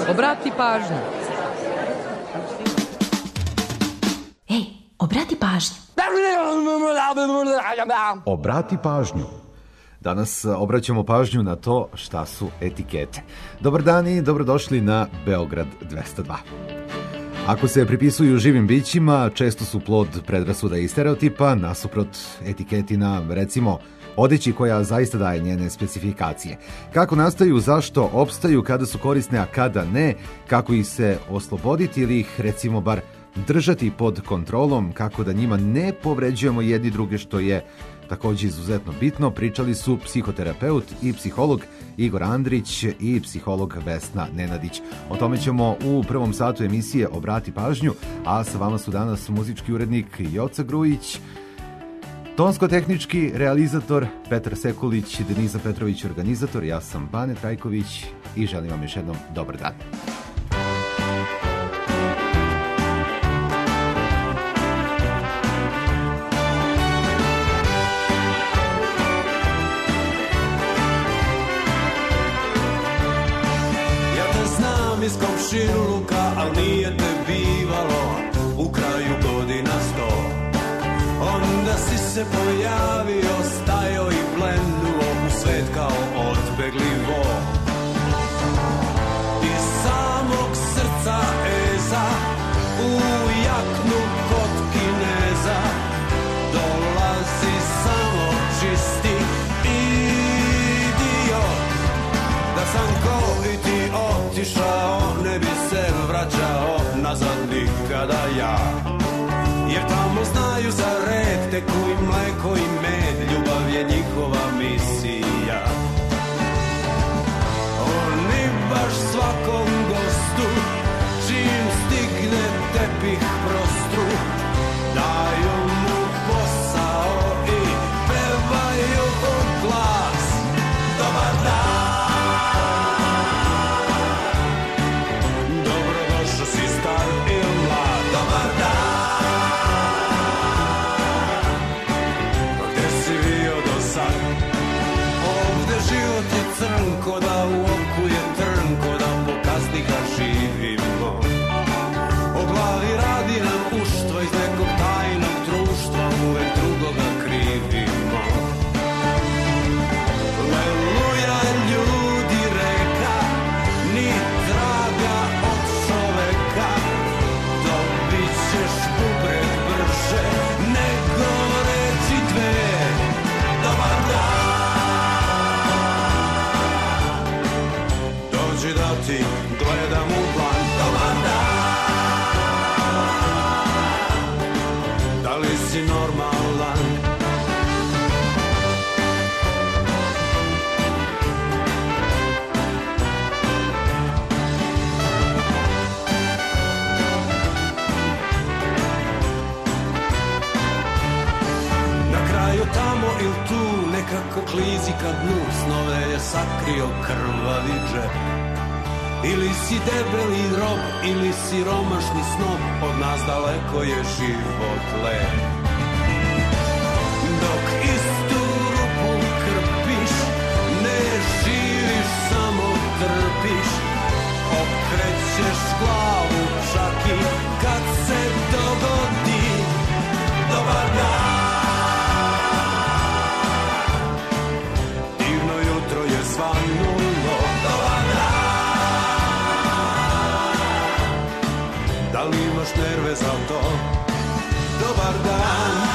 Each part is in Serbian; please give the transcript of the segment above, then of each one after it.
Obrati pažnju. Ej, obrati pažnju. Obrati pažnju. Danas obraćamo pažnju na to šta su etikete. Dobar dan i dobrodošli na Beograd 202. Ako se pripisuju živim bićima, često su plod predrasuda i stereotipa, nasuprot etiketi na, recimo, odeći koja zaista daje njene specifikacije. Kako nastaju, zašto opstaju, kada su korisne, a kada ne, kako ih se osloboditi ili ih, recimo, bar držati pod kontrolom, kako da njima ne povređujemo jedni druge, što je također izuzetno bitno, pričali su psihoterapeut i psiholog Igor Andrić i psiholog Vesna Nenadić. O tome ćemo u prvom satu emisije Obrati pažnju, a sa vama su danas muzički urednik Joca Grujić, tonsko-tehnički realizator Petar Sekulić, Denisa Petrović organizator, ja sam Bane Trajković i želim vam još jednom dobar dan. Iz komšiluka, al nije te bivalo u kraju godina 100. Onda si se pojavio, stajao i blenuo u svet kao odbegli vo. Iz samog srca eza u jaknu kod Kineza dolazi samo čisti idiot. Da sam ko i ti otišao, ne bi se vraćao nazad nikada ja. Jer tamo znaju za red, teku i mleko i med, ljubav je njihova misija. Oni baš svakom gostu, čim stigne tepih prostru, daju mu posao i pevaju u glas. Dobar dan, crnko da u oku je trnko, da po kazni ga živimo. O glavi radi nam uštvo, iz nekog tajnog društva uvek drugoga krivimo. Leluja ljudi reka, ni traga od čoveka, dobit ćeš bubreg brže nego reči dve. Dobar dan, da ti gledam u plan. Dobar dan, da li si normalan? Na kraju tamo ili tu nekako klizi ka dnu, snove je sakrio krvavi džep. Ili si debeli rob, ili si romašni snob, od nas daleko je život lep. Dok istu rupu krpiš, ne živiš, samo trpiš, okrećeš glavu čak i kad se dogodi. Dobar dan, divno jutro je svanulo. Dobar dan, da li imaš nerve za to? Dobar dan,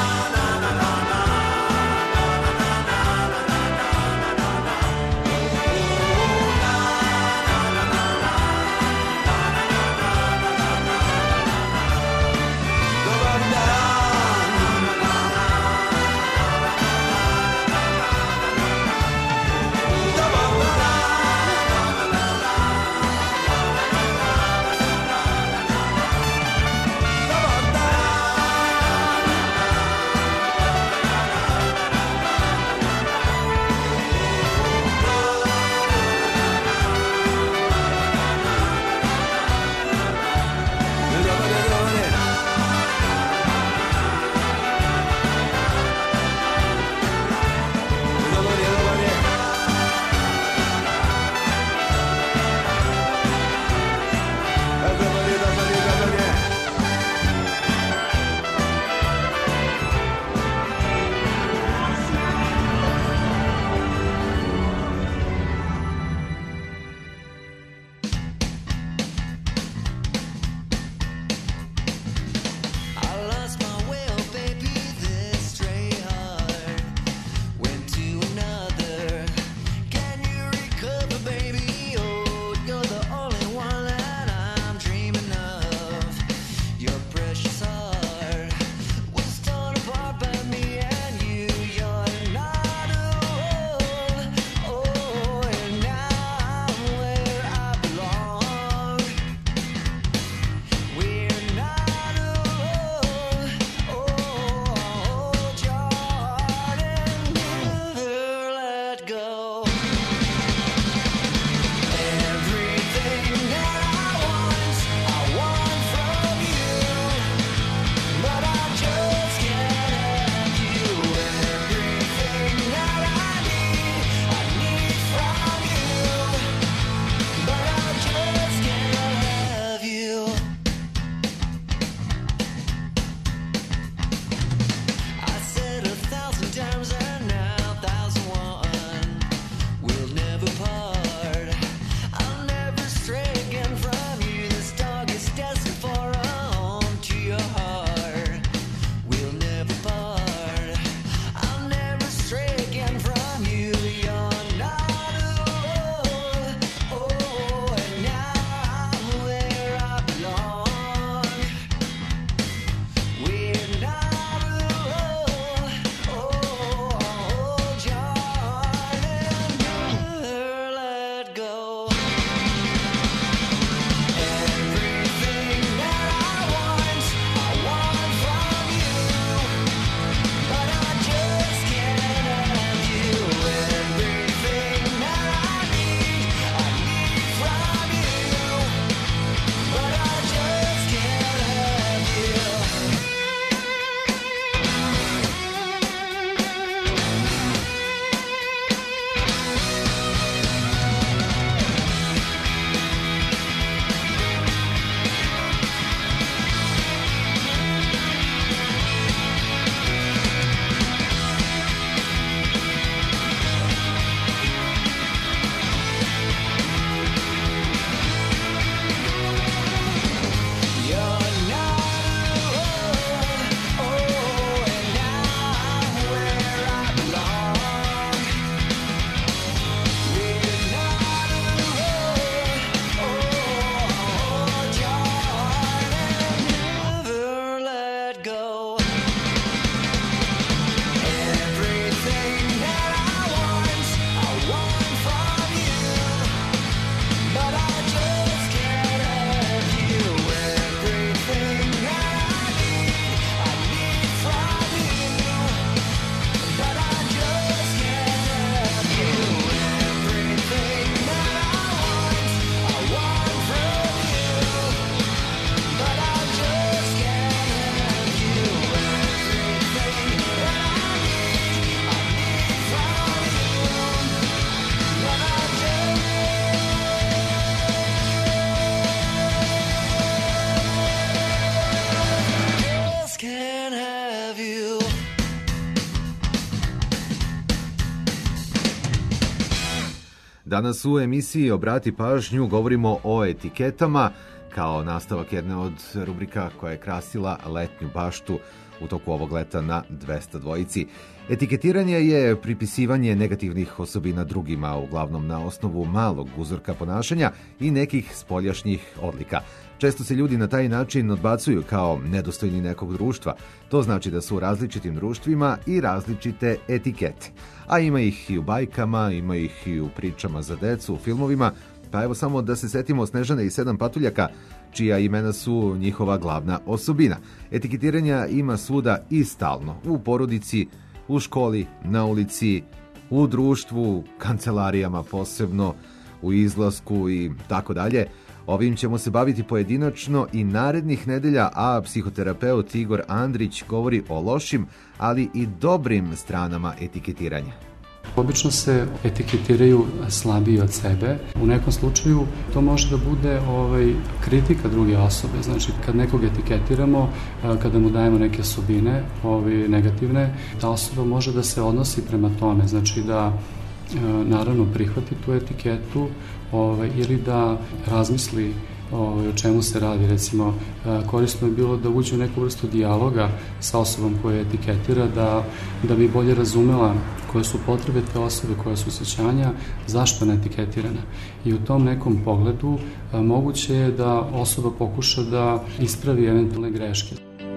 Danas u emisiji Obrati pažnju govorimo o etiketama kao nastavak jedne od rubrika koja je krasila letnju baštu u toku ovog leta na 202. Etiketiranje je pripisivanje negativnih osobina drugima, uglavnom na osnovu malog uzorka ponašanja i nekih spoljašnjih odlika. Često se ljudi na taj način odbacuju kao nedostojni nekog društva. To znači da su u različitim društvima i različite etikete. A ima ih i u bajkama, ima ih i u pričama za decu, u filmovima. Pa evo samo da se setimo Snežane i 7 patuljaka, čija imena su njihova glavna osobina. Etiketiranja ima svuda i stalno. U porodici, u školi, na ulici, u društvu, kancelarijama posebno, u izlasku i tako dalje. Ovim ćemo se baviti pojedinačno i narednih nedelja, a psihoterapeut Igor Andrić govori o lošim, ali i dobrim stranama etiketiranja. Obično se etiketiraju slabiji od sebe. U nekom slučaju to može da bude kritika druge osobe. Znači, kad nekog etiketiramo, kada mu dajemo neke osobine negativne, ta osoba može da se odnosi prema tome. Znači da naravno prihvati tu etiketu ili da razmisli o čemu se radi. Recimo, korisno je bilo da uđe u neku vrstu dijaloga sa osobom koja etiketira, da bi bolje razumela koje su potrebe te osobe, koje su osjećanja, zašto je etiketirana. I u tom nekom pogledu moguće je da osoba pokuša da ispravi eventualne greške.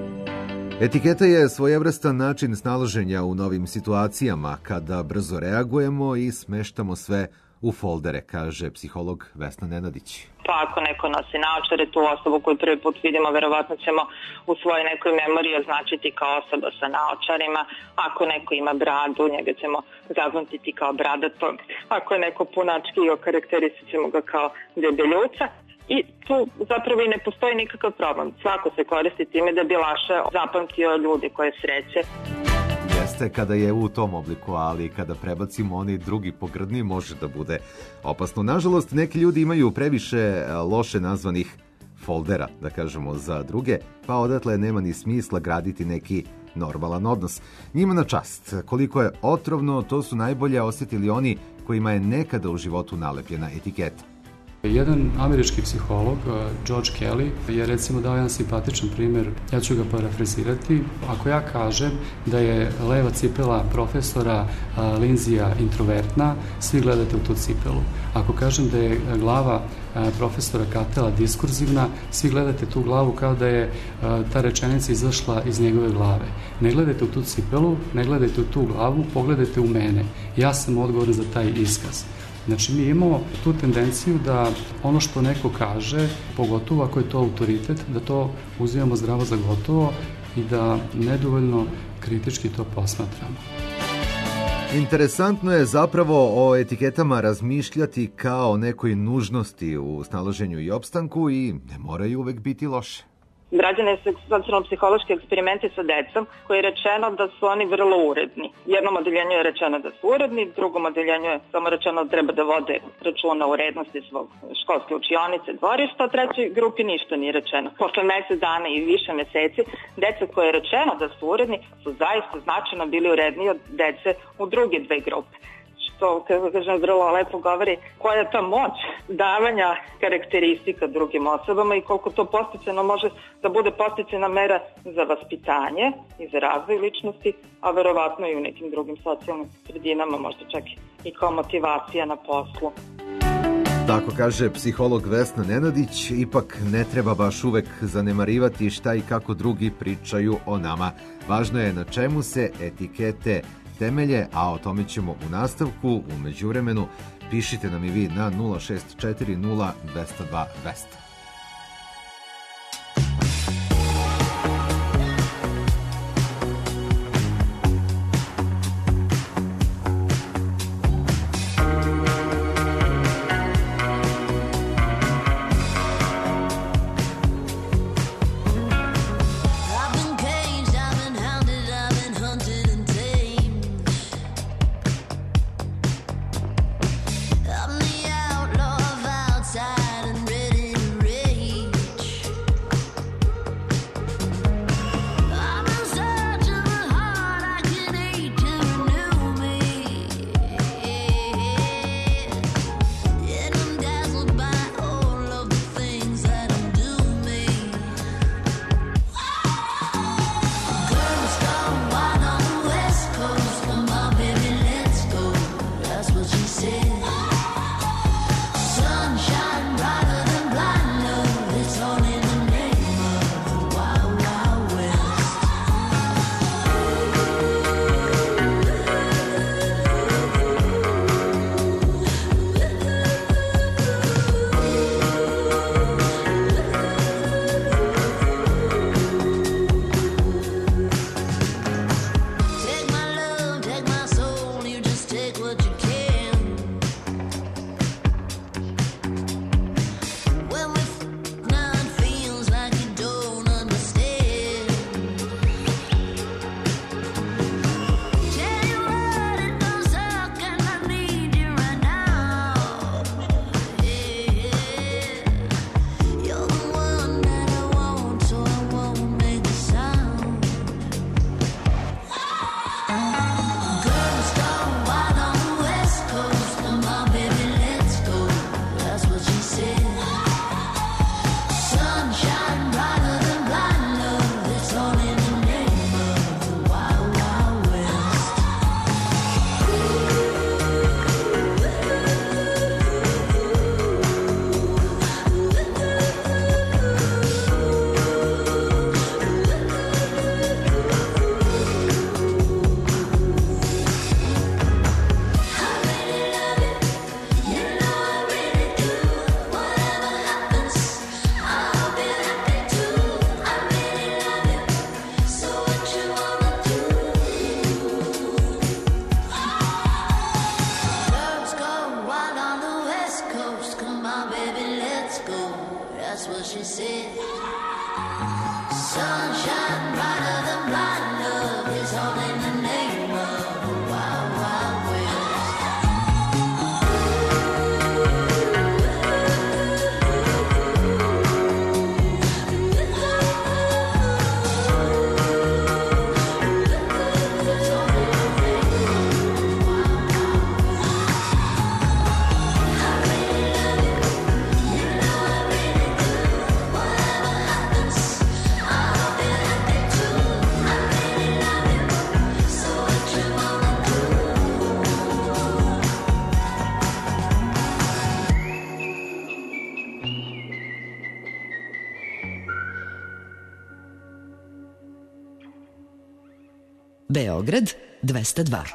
Etiketa je svojevrstan način snalaženja u novim situacijama kada brzo reagujemo i smeštamo sve u foldere, kaže psiholog Vesna Nenadić. Pa ako neko nosi naočare, tu osobu koju prvi put vidimo, verovatno ćemo u svojoj nekoj memoriji označiti kao osoba sa naočarima. Ako neko ima bradu, njega ćemo zapamtiti kao bradatog. Ako je neko punački, okarakteristit ćemo ga kao debeljuca. I tu zapravo i ne postoji nikakav problem. Svako se koristi time da bi lakše zapamtio ljude koje sreće. Jeste kada je u tom obliku, ali kada prebacimo onaj drugi pogrdni može da bude opasno. Nažalost, neki ljudi imaju previše loše nazvanih foldera, da kažemo, za druge, pa odatle nema ni smisla graditi neki normalan odnos. Njima na čast. Koliko je otrovno, to su najbolje osjetili oni kojima je nekada u životu nalepljena etiketa. Jedan američki psiholog, George Kelly, je recimo dao jedan simpatičan primjer, ja ću ga parafrazirati. Ako ja kažem da je leva cipela profesora Lindsaya introvertna, svi gledate u tu cipelu. Ako kažem da je glava profesora Cattella diskurzivna, svi gledate tu glavu kao da je ta rečenica izašla iz njegove glave. Ne gledajte u tu cipelu, ne gledajte u tu glavu, pogledajte u mene. Ja sam odgovoran za taj iskaz. Znači, mi imamo tu tendenciju da ono što neko kaže, pogotovo ako je to autoritet, da to uzimamo zdravo za gotovo i da nedovoljno kritički to posmatramo. Interesantno je zapravo o etiketama razmišljati kao o nekoj nužnosti u snalaženju i opstanku i ne moraju uvek biti loše. Građane su socijalno-psihološki eksperimenti sa decom koji je rečeno da su oni vrlo uredni. Jednom odeljenju je rečeno da su uredni, drugom odeljenju je samo rečeno da treba da vode računa o urednosti svog školske učionice, dvorišta, a trećoj grupi ništa nije rečeno. Posle mesec dana i više meseci, deca koje je rečeno da su uredni su zaista značajno bili uredniji od dece u druge dve grupe. Što, kako kažem, vrlo lepo govori koja je ta moć davanja karakteristika drugim osobama i koliko to posticajno može da bude posticajna mera za vaspitanje i za razvoj ličnosti, a verovatno i u nekim drugim socijalnim sredinama, možda čak i kao motivacija na poslu. Tako kaže psiholog Vesna Nenadić, ipak ne treba baš uvek zanemarivati šta i kako drugi pričaju o nama. Važno je na čemu se etikete temelje, a o tome ćemo u nastavku. U međuvremenu pišite nam i vi na 064 0 202 200. I'm the outlaw of outside and ready to on, baby, let's go. That's what she said. Sunshine brighter than my love is all in the name of the Wild Wild West. Beograd 202.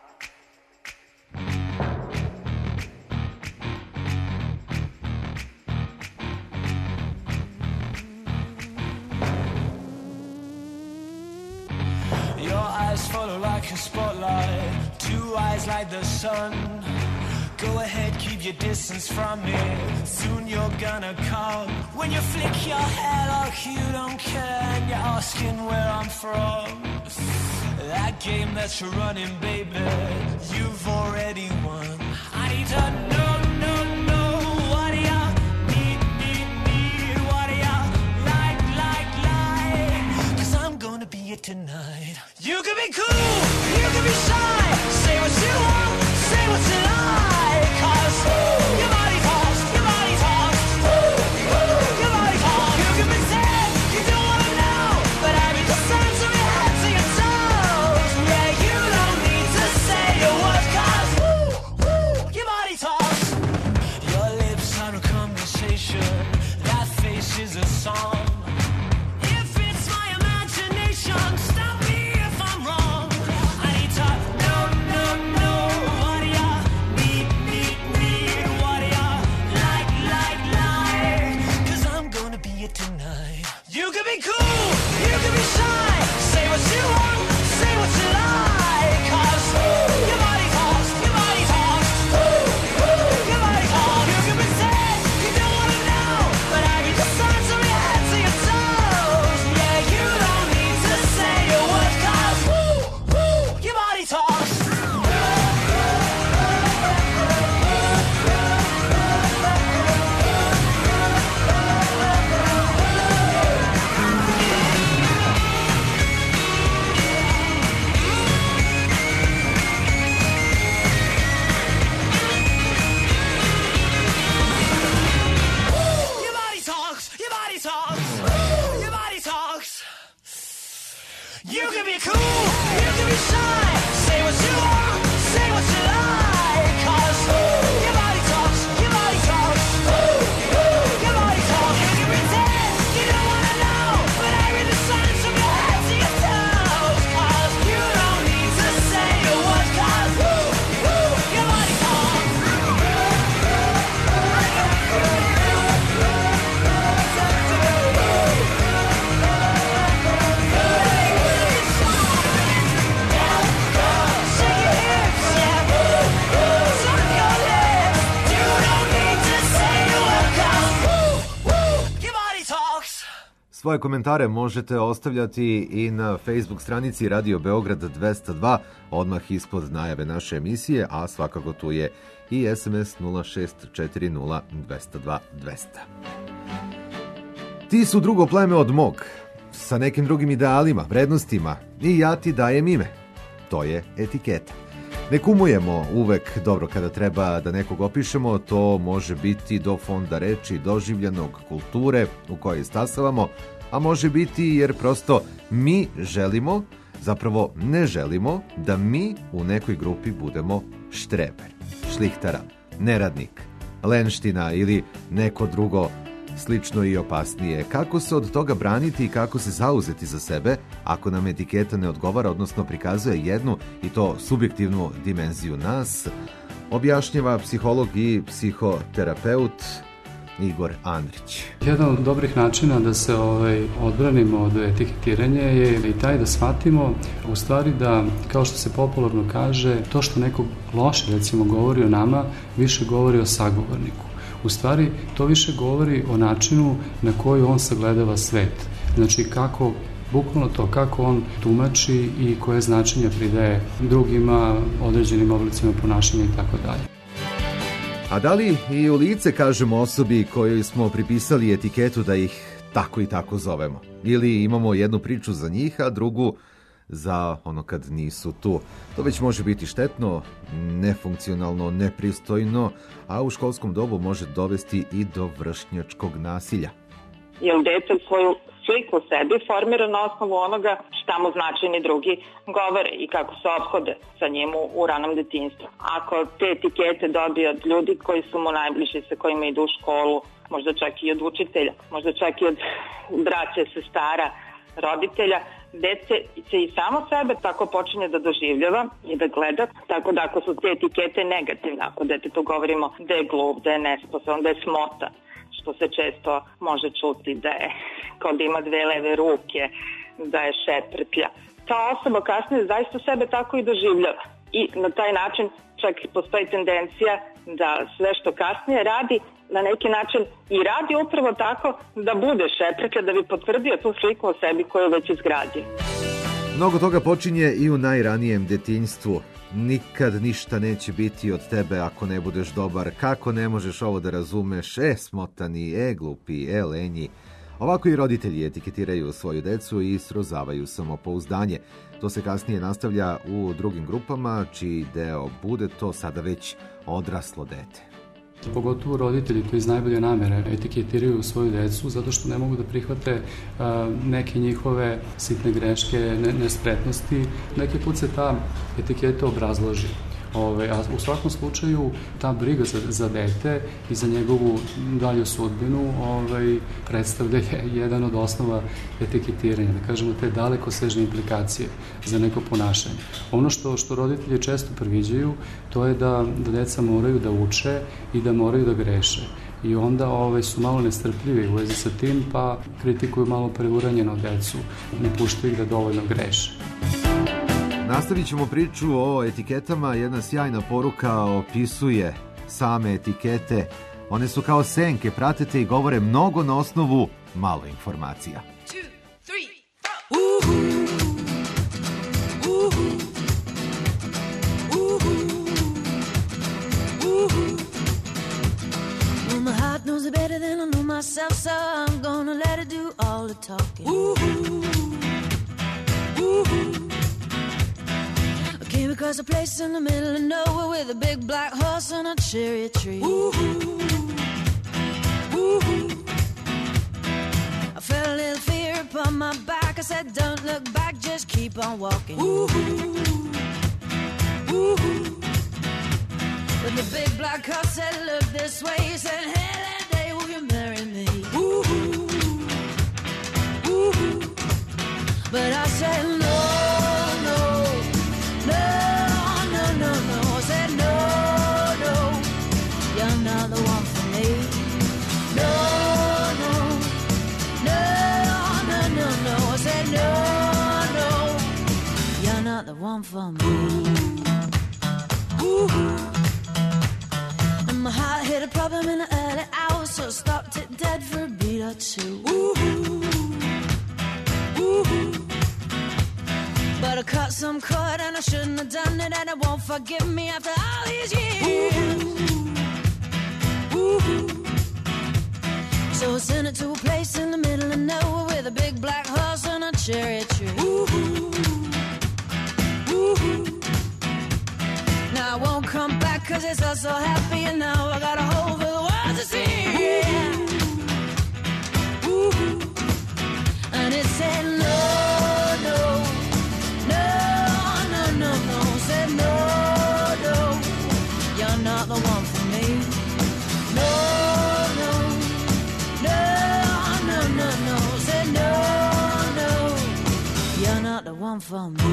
Your eyes follow like a spotlight, two eyes like the sun. Go ahead, keep your distance from me. Soon you're gonna come. When you flick your hair like you don't care, and you're asking where I'm from. That game that you're running, baby, you've already won. I need to know, what do ya need, what do ya like, 'cause I'm gonna be it tonight. You can be cool, you can be shy, say what you want, say what you like, 'cause your body talks, your body talks, your body talks. You can pretend you don't wanna know, but I read the signs from your head to your toes. Yeah, you don't need to say a word, 'cause your body talks. Your lips are a conversation, that face is a song. If it's my imagination, stop me if I'm wrong. I need to know, what do ya need, what do ya like, 'cause I'm gonna be it tonight. You can be cool, you can be shy, say what you want, say what you like, 'cause your body talks, your body talks, your body talks. You can pretend you don't wanna know, but I read the signs from your head to your toes. Yeah, you don't need to say a word, 'cause your body talks. Your body talks, your body talks, your body talks. You can be cool, you can be shy, say what you want, say what you like, 'cause your body talks, your body talks, your body talks. You can pretend you don't wanna know, but I read the signs from your head to your toes, 'cause you don't need to say a word, 'cause your body talks. Shake your hips, yeah. Suck your lips. You don't need to say a word, 'cause your body talks. Svoje komentare možete ostavljati i na Facebook stranici Radio Beograd 202, odmah ispod najave naše emisije, a svakako tu je i SMS 0640 202 200. Ti su drugo pleme od mog, sa nekim drugim idealima, vrednostima, i ja ti dajem ime. To je etiketa. Ne kumujemo uvek dobro kada treba da nekog opišemo, to može biti do fonda reči, doživljenog, kulture u kojoj stasavamo, a može biti jer prosto mi želimo, zapravo ne želimo, da mi u nekoj grupi budemo štreber, šlihtara, neradnik, lenština ili neko drugo slično i opasnije. Kako se od toga braniti i kako se zauzeti za sebe ako nam etiketa ne odgovara, odnosno prikazuje jednu i to subjektivnu dimenziju nas, objašnjava psiholog i psihoterapeut Igor Andrić. Jedan od dobrih načina da se odbranimo od etiketiranja je i taj da shvatimo u stvari da, kao što se popularno kaže, to što neko loše recimo govori o nama, više govori o sagovorniku. U stvari, to više govori o načinu na koji on sagledava svet. Znači, kako, bukvalno to, kako on tumači i koje značenja pridaje drugima, određenim oblicima ponašanja i tako dalje. A da li i u lice kažemo osobi kojoj smo pripisali etiketu da ih tako i tako zovemo? Ili imamo jednu priču za njih, a drugu za ono kad nisu tu? To već može biti štetno, nefunkcionalno, nepristojno, a u školskom dobu može dovesti i do vršnjačkog nasilja. Jer dete svoju sliku o sebi formira na osnovu onoga šta mu značajni drugi govore i kako se ophode sa njim u ranom detinjstvu. Ako te etikete dobije od ljudi koji su mu najbliži, sa kojima idu u školu, možda čak i od učitelja, možda čak i od braće, sestara, roditelja, dete se i samo sebe tako počinje da doživljava i da gleda, tako da ako su te etikete negativne, ako detetu govorimo da je glup, da je nesposoban, da je smotan, što se često može čuti da je kao da ima dve leve ruke, da je šeprtlja. Ta osoba kasnije zaista sebe tako i doživljava i na taj način čak postoji tendencija da sve što kasnije radi na neki način i radi upravo tako da bude šeprtlja, da bi potvrdio tu sliku o sebi koju je već izgradio. Mnogo toga počinje i u najranijem detinjstvu. Nikad ništa neće biti od tebe ako ne budeš dobar. Kako ne možeš ovo da razumeš? Smotani, glupi, lenji. Ovako i roditelji etiketiraju svoju decu i srozavaju samopouzdanje. To se kasnije nastavlja u drugim grupama, čiji deo bude to sada već odraslo dete. Pogotovo roditelji koji iz najbolje namere etiketiraju svoju decu zato što ne mogu da prihvate neke njihove sitne greške, nespretnosti. Neki put se ta etiketa obrazloži. A u svakom slučaju ta briga za dete i za njegovu dalju sudbinu predstavlja jedan od osnova etiketiranja, da kažemo te dalekosežne implikacije za neko ponašanje. Ono što roditelji često previđaju, to je da deca moraju da uče i da moraju da greše. I onda su malo nestrpljivi u vezi sa tim, pa kritikuju malo preuranjeno decu, ne puštaju ih da dovoljno greše. Nastavit ćemo priču o etiketama. Jedna sjajna poruka opisuje same etikete. One su kao senke, pratete i govore mnogo na osnovu malo informacija. 2, 3, 4. My heart knows it better than I know myself, so I'm gonna let it do all the talking. Came across a place in the middle of nowhere with a big black horse and a cherry tree. I felt a little fear upon my back. I said, don't look back, just keep on walking. But the big black horse said, look this way. He said, hey, that day will you marry me? But I said, no. I said, no, you're not the one for me. No. I said, no, you're not the one for me. And my heart hit a problem in the early hours, so I stopped it dead for a beat or two. But I cut some cord and I shouldn't have done it, and it won't forgive me after all these years. So I sent it to a place in the middle of nowhere with a big black horse and a cherry tree. Now I won't come back 'cause it's all so happy, and now I got a hole for the world to see. And it said no. Said no, you're not the one for me. No. Said no, you're not the one for me.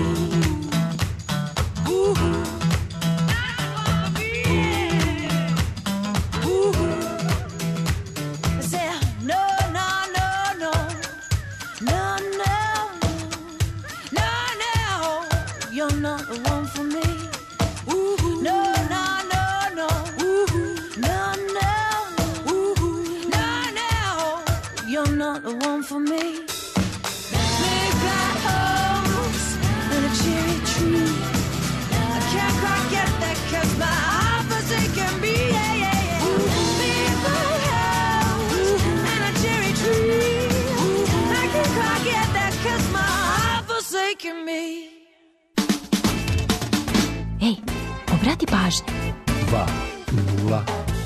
You're not the one for me. No. you're not the one for me. Big black holes and a cherry tree. I can't quite get that 'cause my heart forsaken me. Yeah, yeah, yeah. Big black holes and a cherry tree. I can't quite get that 'cause my heart forsaken me. Ej, obrati pažnju. 202.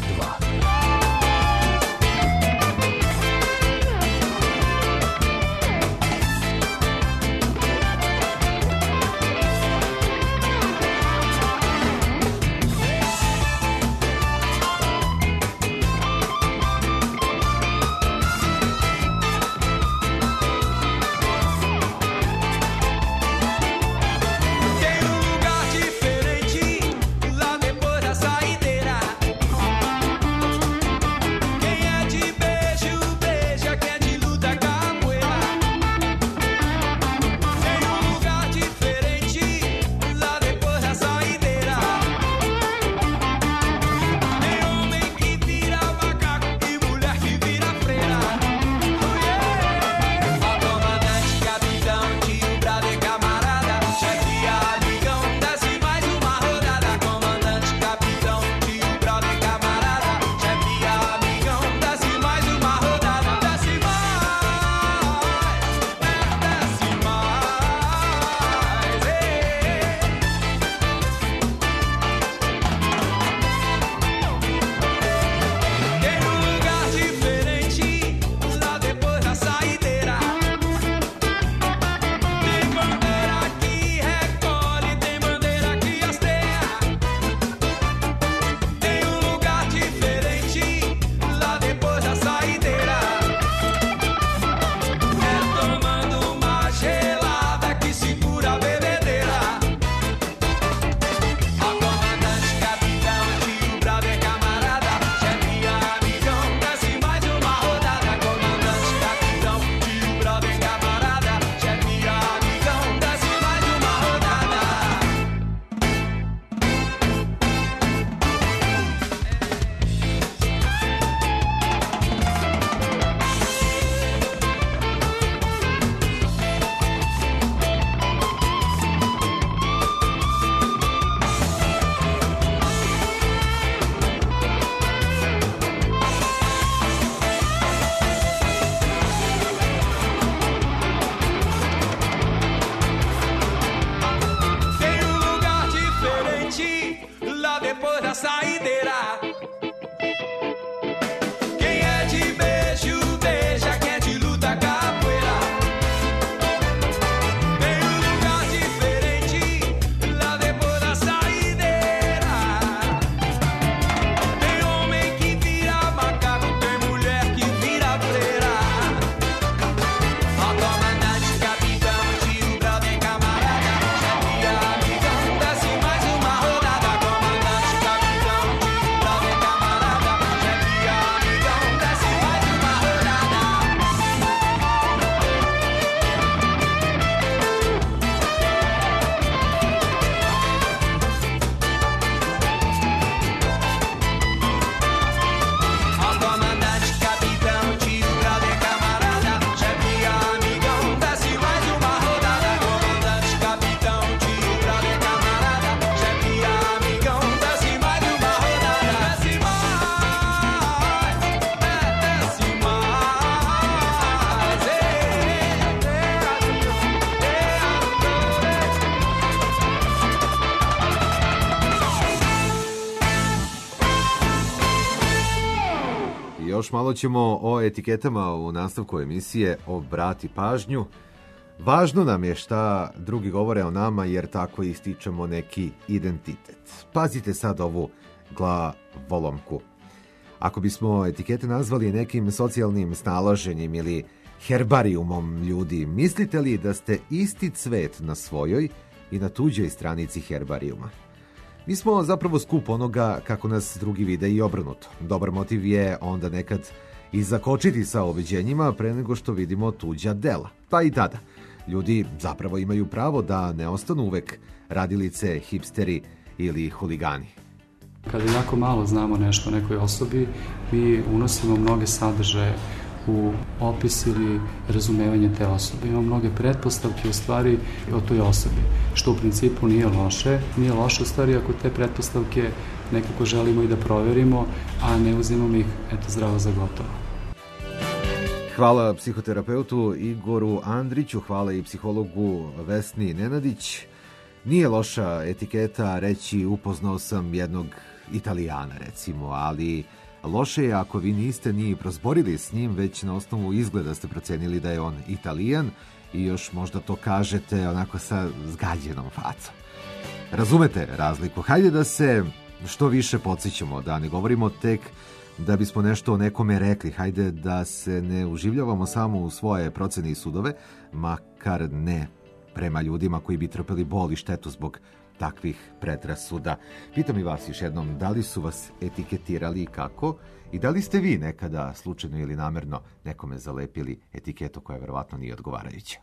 Još malo ćemo o etiketama u nastavku emisije Obrati pažnju. Važno nam je šta drugi govore o nama jer tako ističemo neki identitet. Pazite sad ovu glavolomku. Ako bismo etikete nazvali nekim socijalnim snalaženjem ili herbarijumom ljudi, mislite li da ste isti cvet na svojoj i na tuđoj stranici herbarijuma? Mi smo zapravo skup onoga kako nas drugi vide i obrnuto. Dobar motiv je onda nekad i zakočiti sa obeđenjima pre nego što vidimo tuđa dela. Pa i tada. Ljudi zapravo imaju pravo da ne ostanu uvek radilice, hipsteri ili huligani. Kada jako malo znamo nešto o nekoj osobi, mi unosimo mnoge sadržaje u opis ili razumevanje te osobe. Imamo mnoge pretpostavke u stvari o toj osobi, što u principu nije loše. Nije loše u stvari ako te pretpostavke nekako želimo i da proverimo, a ne uzimamo ih zdravo za gotovo. Hvala psihoterapeutu Igoru Andriću, hvala i psihologu Vesni Nenadić. Nije loša etiketa reći upoznao sam jednog Italijana, recimo, ali loše je ako vi niste ni prozborili s njim, već na osnovu izgleda ste procenili da je on Italijan i još možda to kažete onako sa zgađenom facom. Razumete razliku? Hajde da se što više podsjećamo, da ne govorimo tek da bismo nešto o nekome rekli. Hajde da se ne uživljavamo samo u svoje procene i sudove, makar ne prema ljudima koji bi trpeli bol i štetu zbog takvih predrasuda. Pitam i vas još jednom, da li su vas etiketirali i kako? I da li ste vi nekada slučajno ili namerno nekome zalepili etiketu koja verovatno nije odgovarajuća?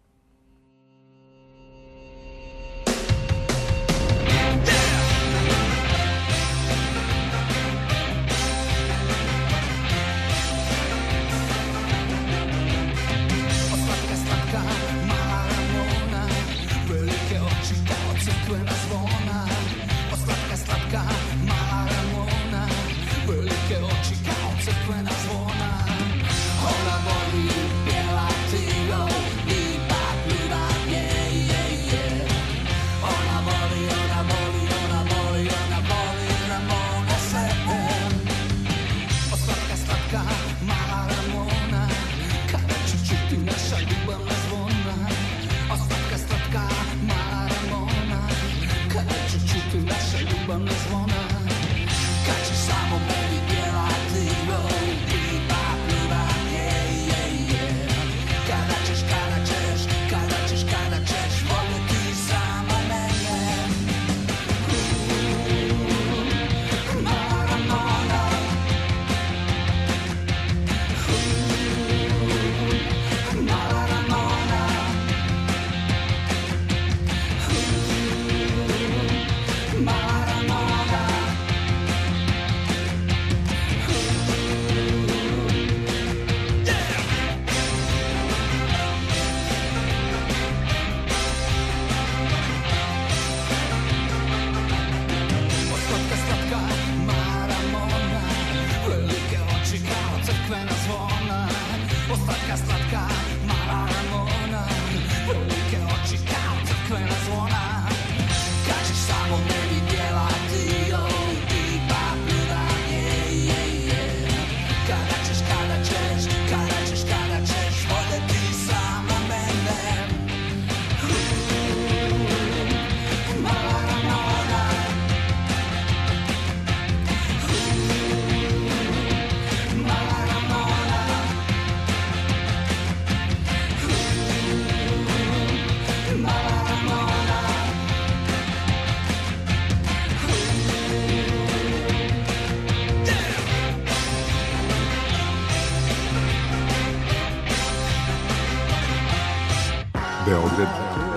Beograd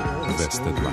202.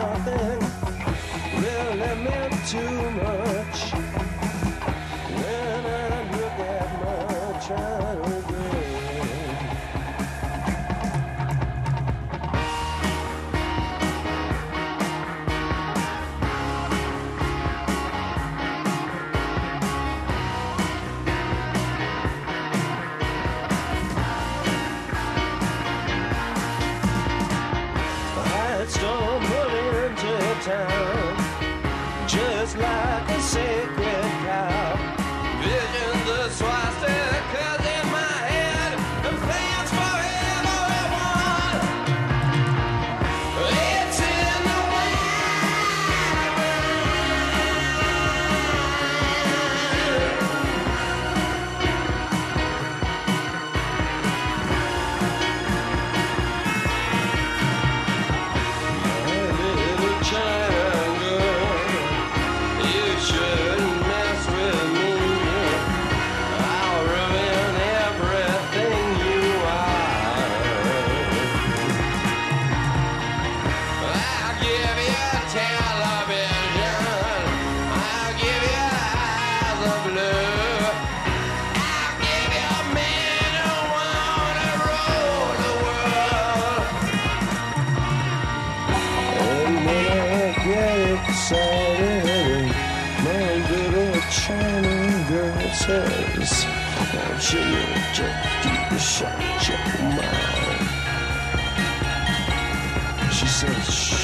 Too much when says, I want you to keep it shut your mouth. She says, shh.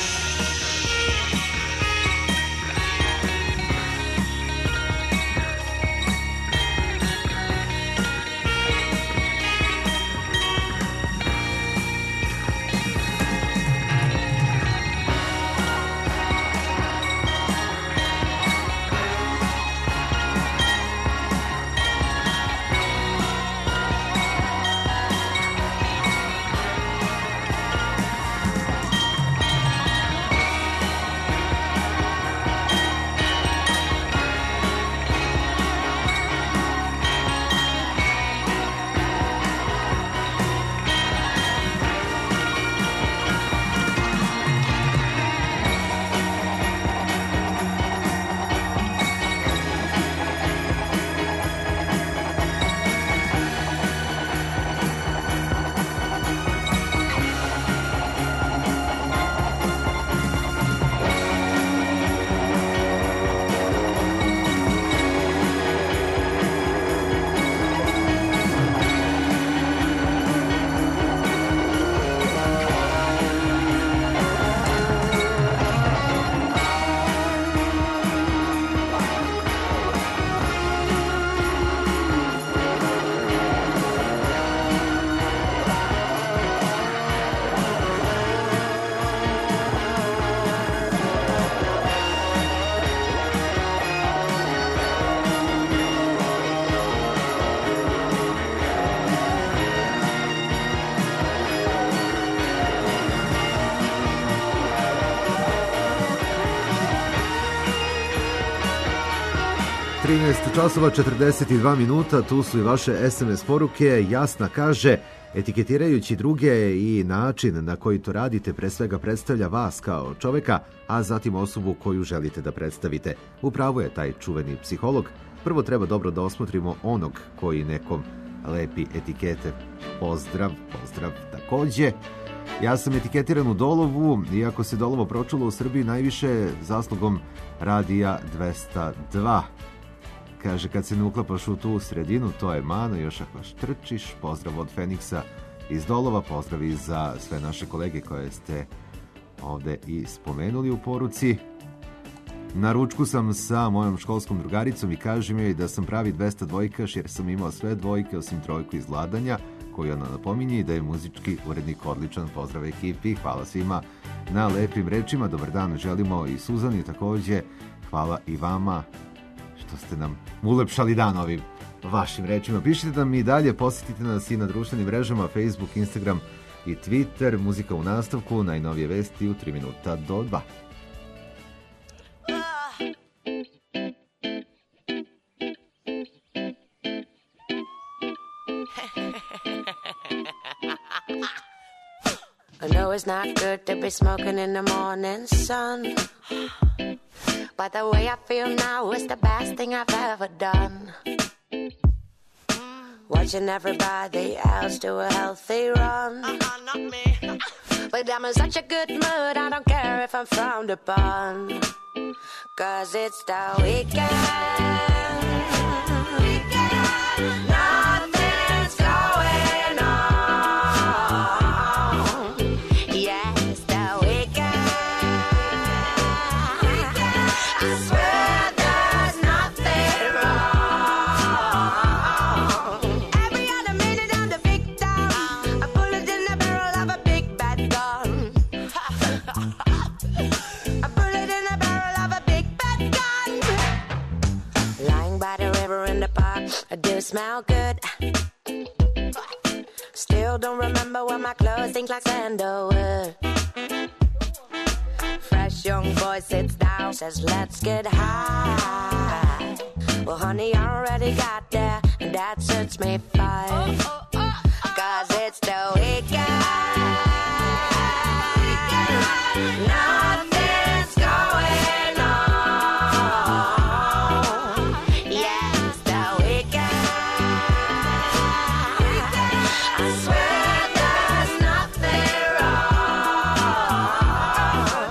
Časova 42 minuta, tu su i vaše SMS poruke. Jasna kaže, etiketirajući druge i način na koji to radite pre svega predstavlja vas kao čoveka, a zatim osobu koju želite da predstavite. Upravo je taj čuveni psiholog. Prvo treba dobro da osmotrimo onog koji nekom lepi etikete. Pozdrav, pozdrav takođe. Ja sam etiketiran u Dolovu, iako se Dolovo pročulo u Srbiji najviše zaslugom Radija 202. Kaže, kad se ne uklapaš u tu sredinu, to je mana, još ako štrčiš. Pozdrav od Feniksa iz Dolova, pozdrav i za sve naše kolege koje ste ovde i spomenuli u poruci. Na ručku sam sa mojom školskom drugaricom i kažem joj da sam pravi 200 dvojkaš jer sam imao sve dvojke osim trojku iz vladanja, koju ona napominje i da je muzički urednik odličan. Pozdrav ekipi, hvala svima na lepim rečima. Dobar dan želimo i Suzani takođe. Hvala i vama što ste nam ulepšali dan ovim vašim rečima. Pišite nam i dalje, posjetite nas i na društvenim mrežama Facebook, Instagram i Twitter. Muzika u nastavku, najnovije vesti u 3 minuta do 2. I know it's not good to be smoking in the morning sun, but the way I feel now is the best thing I've ever done. Watching everybody else do a healthy run. Not me. But I'm in such a good mood, I don't care if I'm frowned upon. 'Cause it's the weekend. Nothing's going on. Yeah, it's the weekend. I swear there's nothing wrong. Every other minute I'm the victim. I pull it in the barrel of a big bad gun. I pull it in the barrel of a big bad gun. Lying by the river in the park, I do smell good. Still don't remember when my clothes stink like sandalwood. Fresh young boy sits down, says let's get high. Well honey, I already got there, and that suits me fine. 'Cause it's the weekend. Nothing's going on. Yeah, it's the weekend. I swear there's nothing wrong.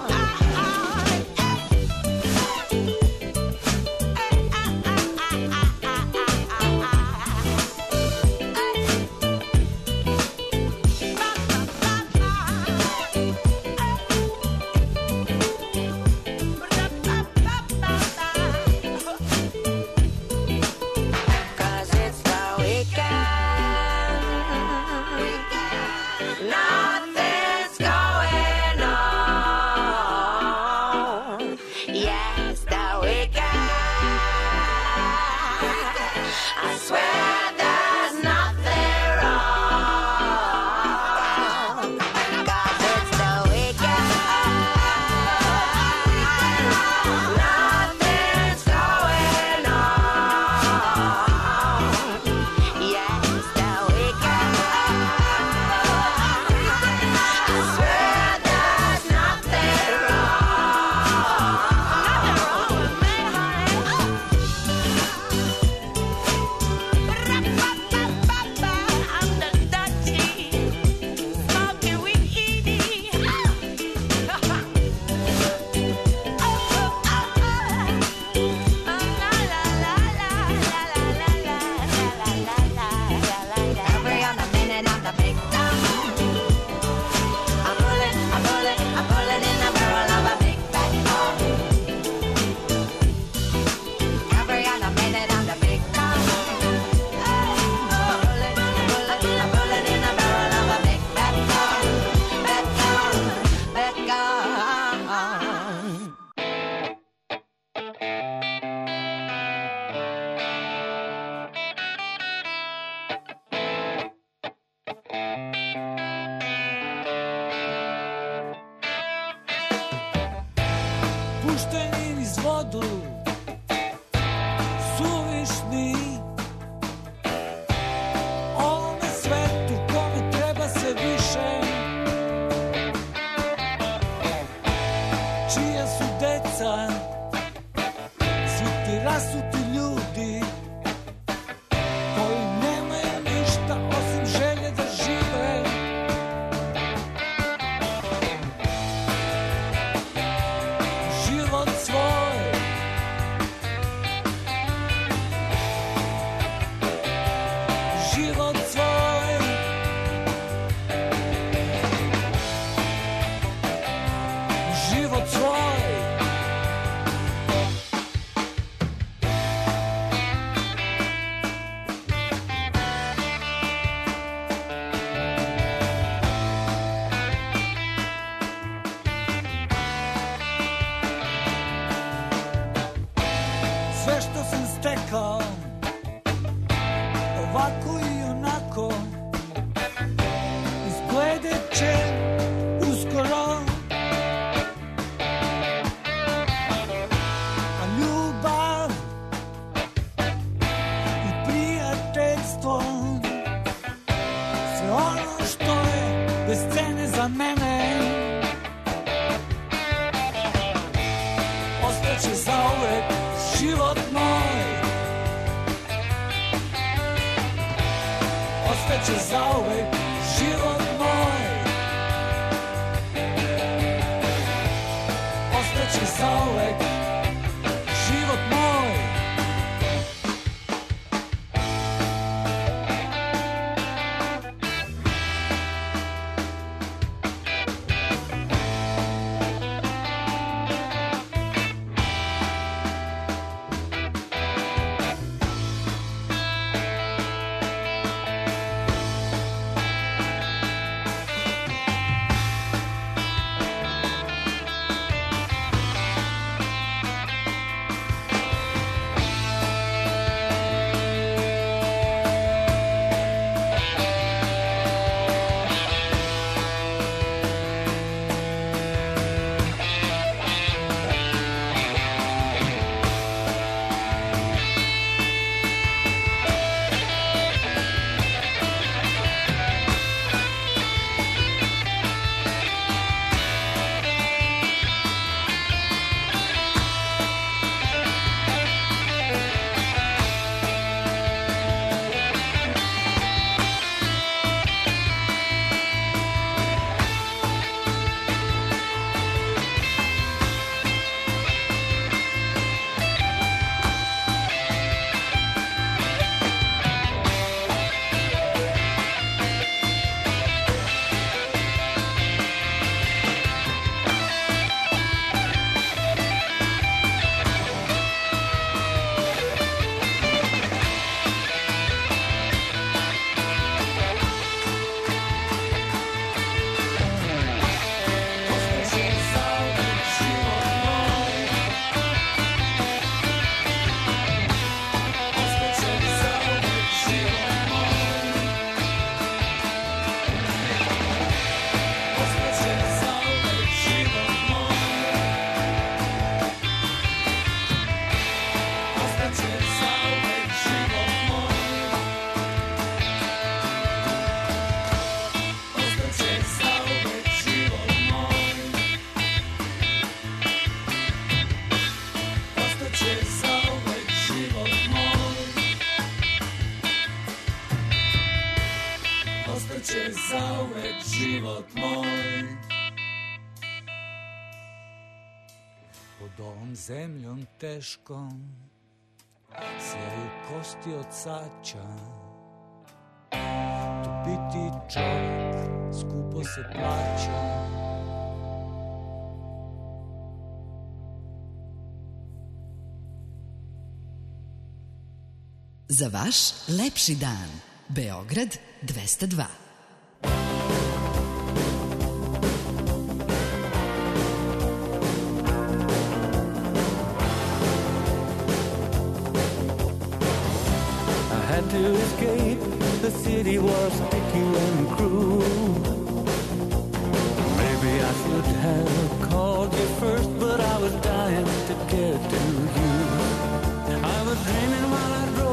misliš ni o ovome svetu kome treba se više? Čija su deca, svi ti rasuti ljudi koji nemaju ništa osim želje da žive. Život svoj život svoj život svoj sve što sam stekao ovako i onako izgledat će uskoro, a ljubav i prijateljstvo, sve ono što je bez cene za mene, ostaće zauvek život moj, ostaće zauvek život moj, ostaće zauvek život moj. Ostaće zauvek život moj. Pod ovom zemljom teškom sjaju kosti od saća. Tu biti čovjek skupo se plaća. Za vaš lepši dan. Beograd 202. I had to escape, the city was sticky and cruel. Maybe I should have called you first, but I was dying to get to you. I was dreaming while I drove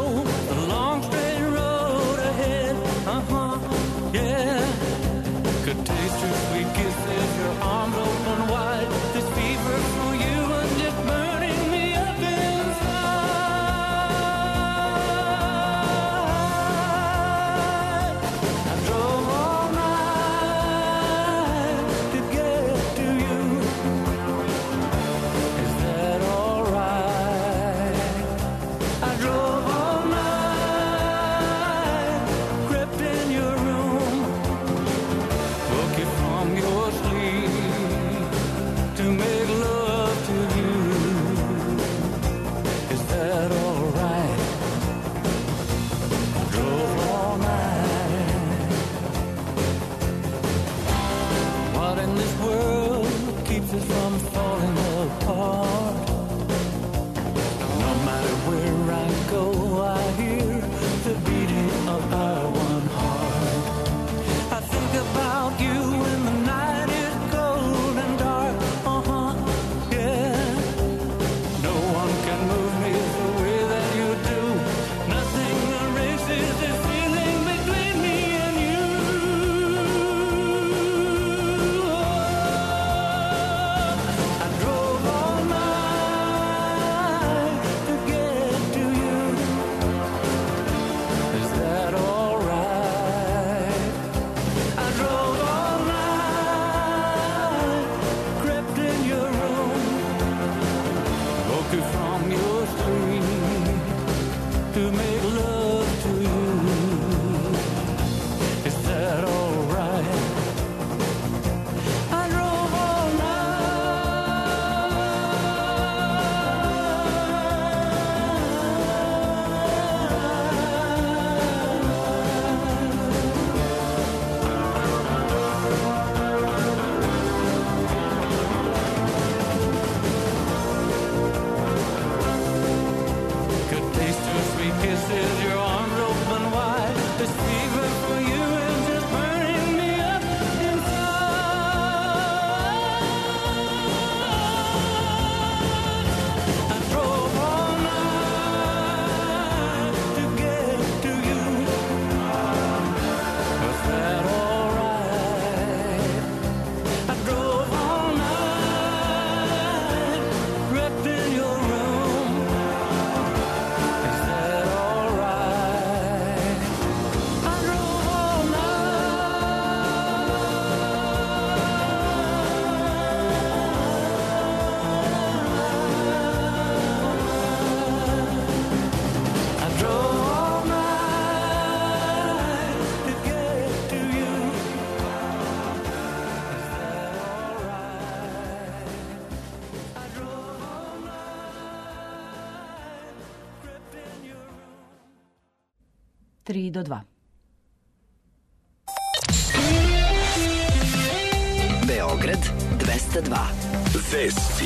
to make love to you. Is that all right? I drove all kisses, your arms open wide. This fever for you is just burning me up inside. I drove all night to get to you. Was that all right? I drove all night, wrecked in your room. Is that all right? I drove all night. I drove all night to get to you. Is that all right? I drove all night, crept in your room. 3 do 2. Beograd 202. Vesti.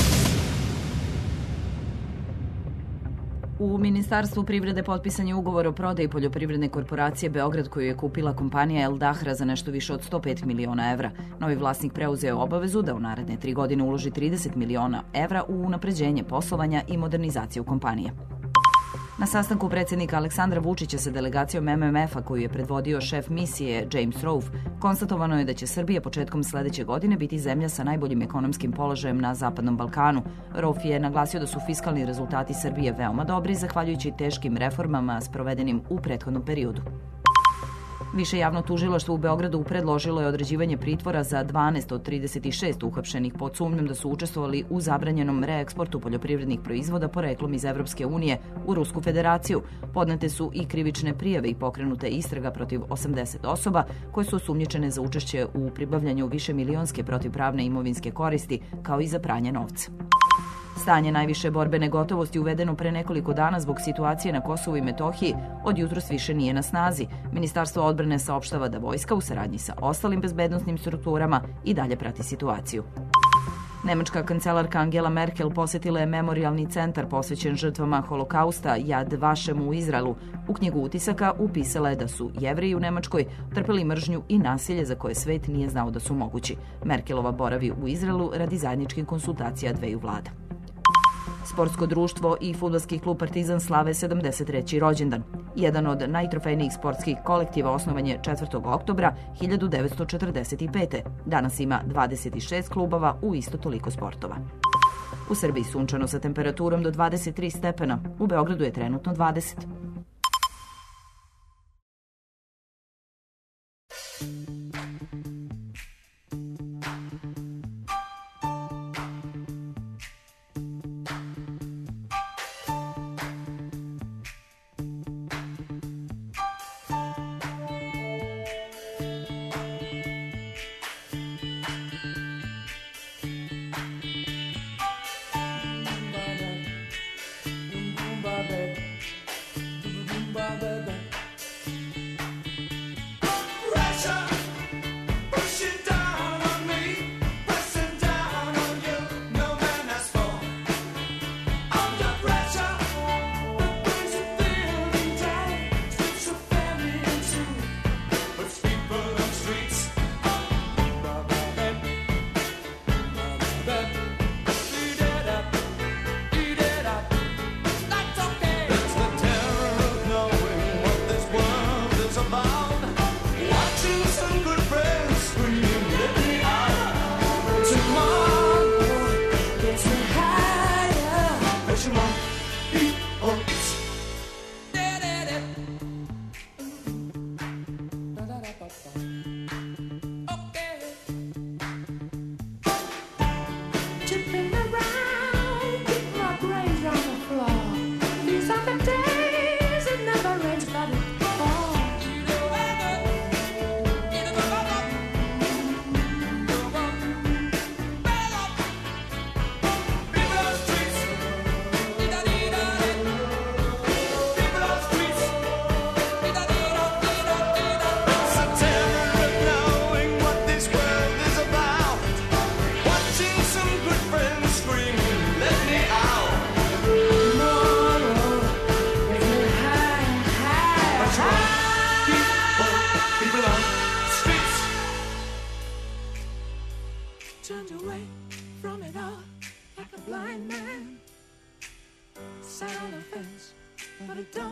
U Ministarstvu privrede potpisan je ugovor o prodaji poljoprivredne korporacije Beograd koju je kupila kompanija El Dahra za nešto više od 105 miliona evra. Novi vlasnik preuzeo je obavezu da u naredne 3 godine uloži 30 miliona evra u unapređenje poslovanja i modernizaciju kompanije. Na sastanku predsjednika Aleksandra Vučića sa delegacijom MMF-a koju je predvodio šef misije James Rolfe, konstatovano je da će Srbija početkom sledeće godine biti zemlja sa najboljim ekonomskim položajem na Zapadnom Balkanu. Rolfe je naglasio da su fiskalni rezultati Srbije veoma dobri zahvaljujući teškim reformama sprovedenim u prethodnom periodu. Više javno tužilaštvo u Beogradu predložilo je određivanje pritvora za 12 od 36 uhapšenih pod sumnjom da su učestvovali u zabranjenom reeksportu poljoprivrednih proizvoda poreklom iz Evropske unije u Rusku federaciju. Podnete su i krivične prijave i pokrenuta istraga protiv 80 osoba koje su osumnjičene za učešće u pribavljanju višemilionske protivpravne imovinske koristi kao i za pranje novca. Stanje najviše borbene gotovosti uvedeno pre nekoliko dana zbog situacije na Kosovu i Metohiji od jutros više nije na snazi. Ministarstvo odbrane saopštava da vojska u saradnji sa ostalim bezbednosnim strukturama i dalje prati situaciju. Nemačka kancelarka Angela Merkel posjetila je memorijalni centar posvećen žrtvama holokausta Yad Vashem u Izraelu. U knjigu utisaka upisala je da su Jevreji u Nemačkoj trpeli mržnju i nasilje za koje svet nije znao da su mogući. Merkelova boravi u Izraelu radi zajedničkih konsultacija dveju vlada. Sportsko društvo i fudbalski klub Partizan slave 73. rođendan. Jedan od najtrofejnijih sportskih kolektiva osnovan je 4. oktobra 1945. Danas ima 26 klubova u isto toliko sportova. U Srbiji sunčano sa temperaturom do 23 stepena. U Beogradu je trenutno 20.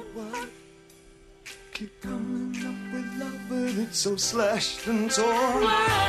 why? Keep coming up with love, but it's so slashed and torn.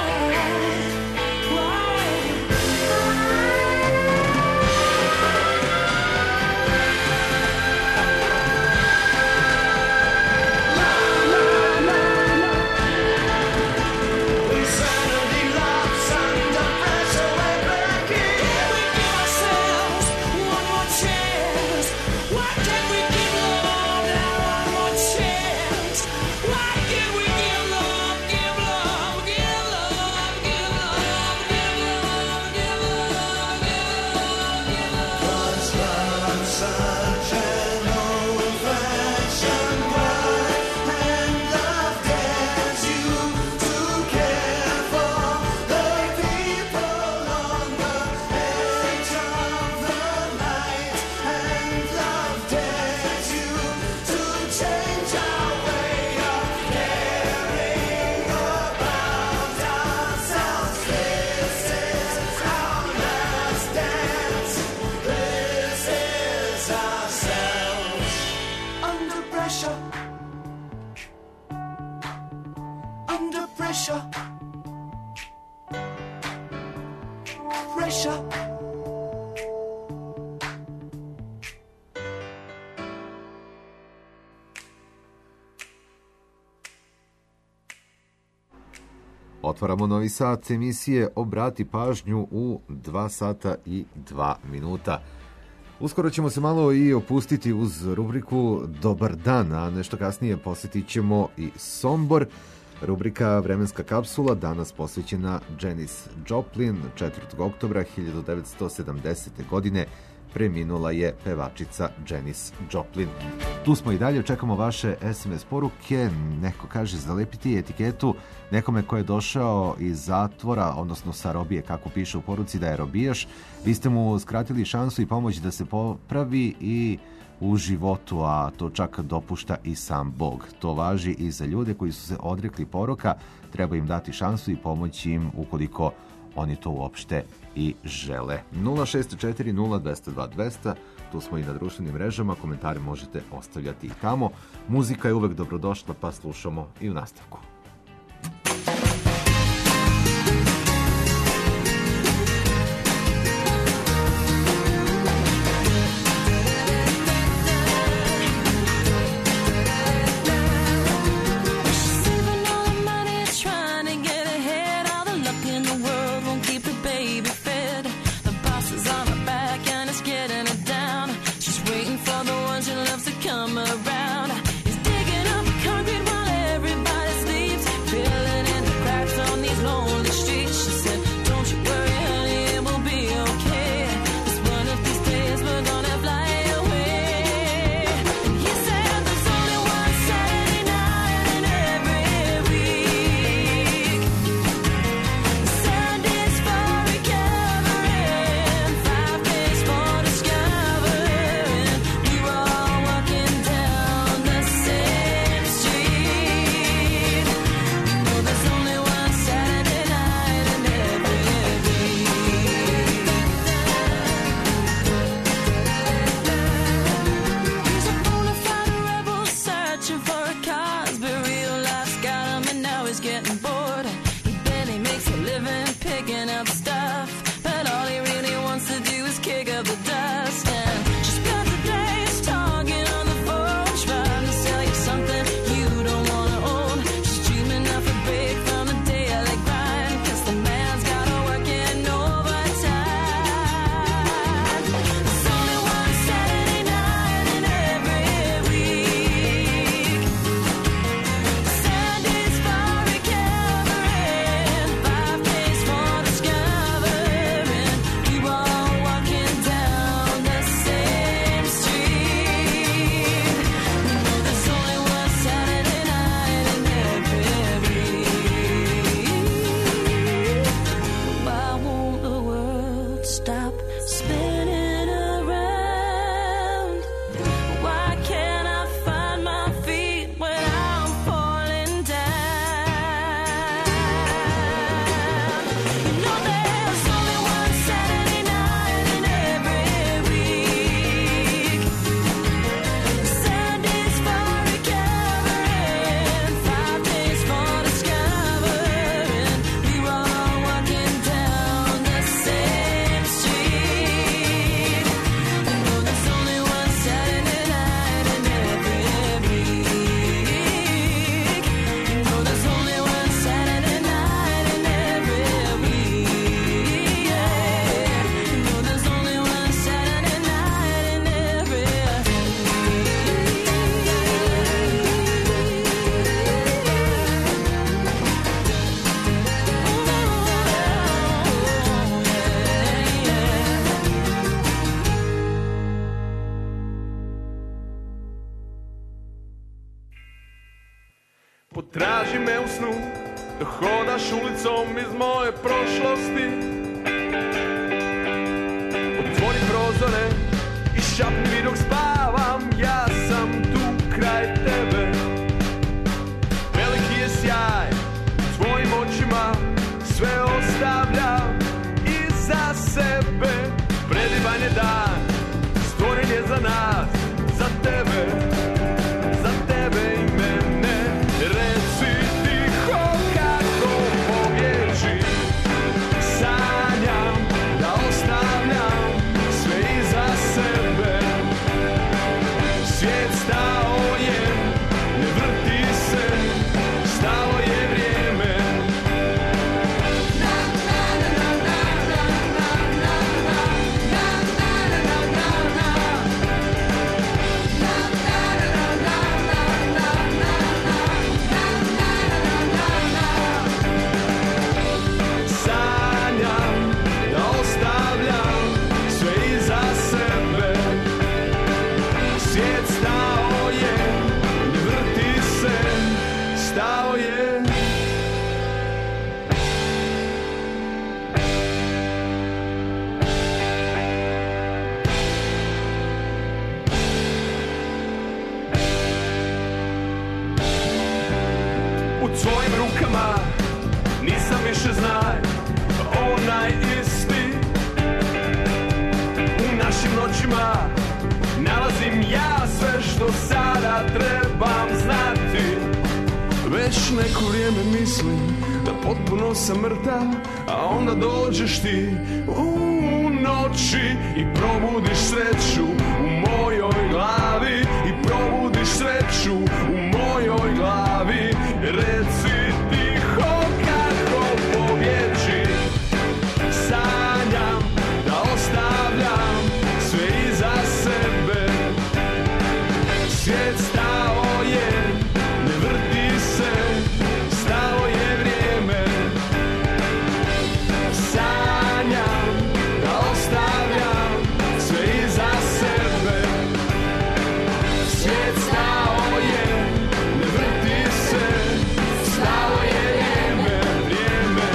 Otvaramo novi sat emisije Obrati pažnju u 2 sata i 2 minuta. Uskoro ćemo se malo i opustiti uz rubriku Dobar dan, a nešto kasnije posjetit ćemo i Sombor. Rubrika Vremenska kapsula danas posvećena Janis Joplin. 4. oktobra 1970. godine preminula je pevačica Janis Joplin. Tu smo i dalje, čekamo vaše SMS poruke. Neko kaže zalepiti etiketu nekome ko je došao iz zatvora, odnosno sa robije, kako piše u poruci da je robijaš. Vi ste mu skratili šansu i pomoć da se popravi i u životu, a to čak dopušta i sam Bog. To važi i za ljude koji su se odrekli poroka, treba im dati šansu i pomoći im ukoliko oni to uopšte i žele. 064 0202 200, tu smo i na društvenim mrežama, komentare možete ostavljati i tamo. Muzika je uvek dobrodošla, pa slušamo i u nastavku. Come around, he's digging up concrete while everybody's sleeping. Potraži me u snu, da hodaš ulicom iz moje prošlosti. Otvori prozore i šapni mi dok spavam, ja sam tu kraj tebe. Veliki je sjaj u tvojim očima, sve ostavljam iza sebe. Predivan je dan, stvoren je za nas, za tebe i mene. Reci tiho kako pobježi, sanjam da ostavljam sve iza sebe. Svijet stao je, ne vrti se, stalo je vrijeme. Sanjam da ostavljam sve iza sebe. Svijet stao je, ne vrti se, stao je. U tvojim rukama nisam više znaj, onaj isti. U našim noćima nalazim ja sve što sada trebam znati. Već neko vrijeme mislim da potpuno sam mrtav, a onda dođeš ti u noći i probudiš sreću u mojoj glavi. I probudiš sreću u mojoj glavi. Reci tiho kako pobježi, sanjam da ostavljam sve iza sebe. Svijet stao je, ne vrti se, stalo je vrijeme. Sanjam da ostavljam sve iza sebe. Svijet stao je, ne vrti se, stalo je vrijeme, vrijeme.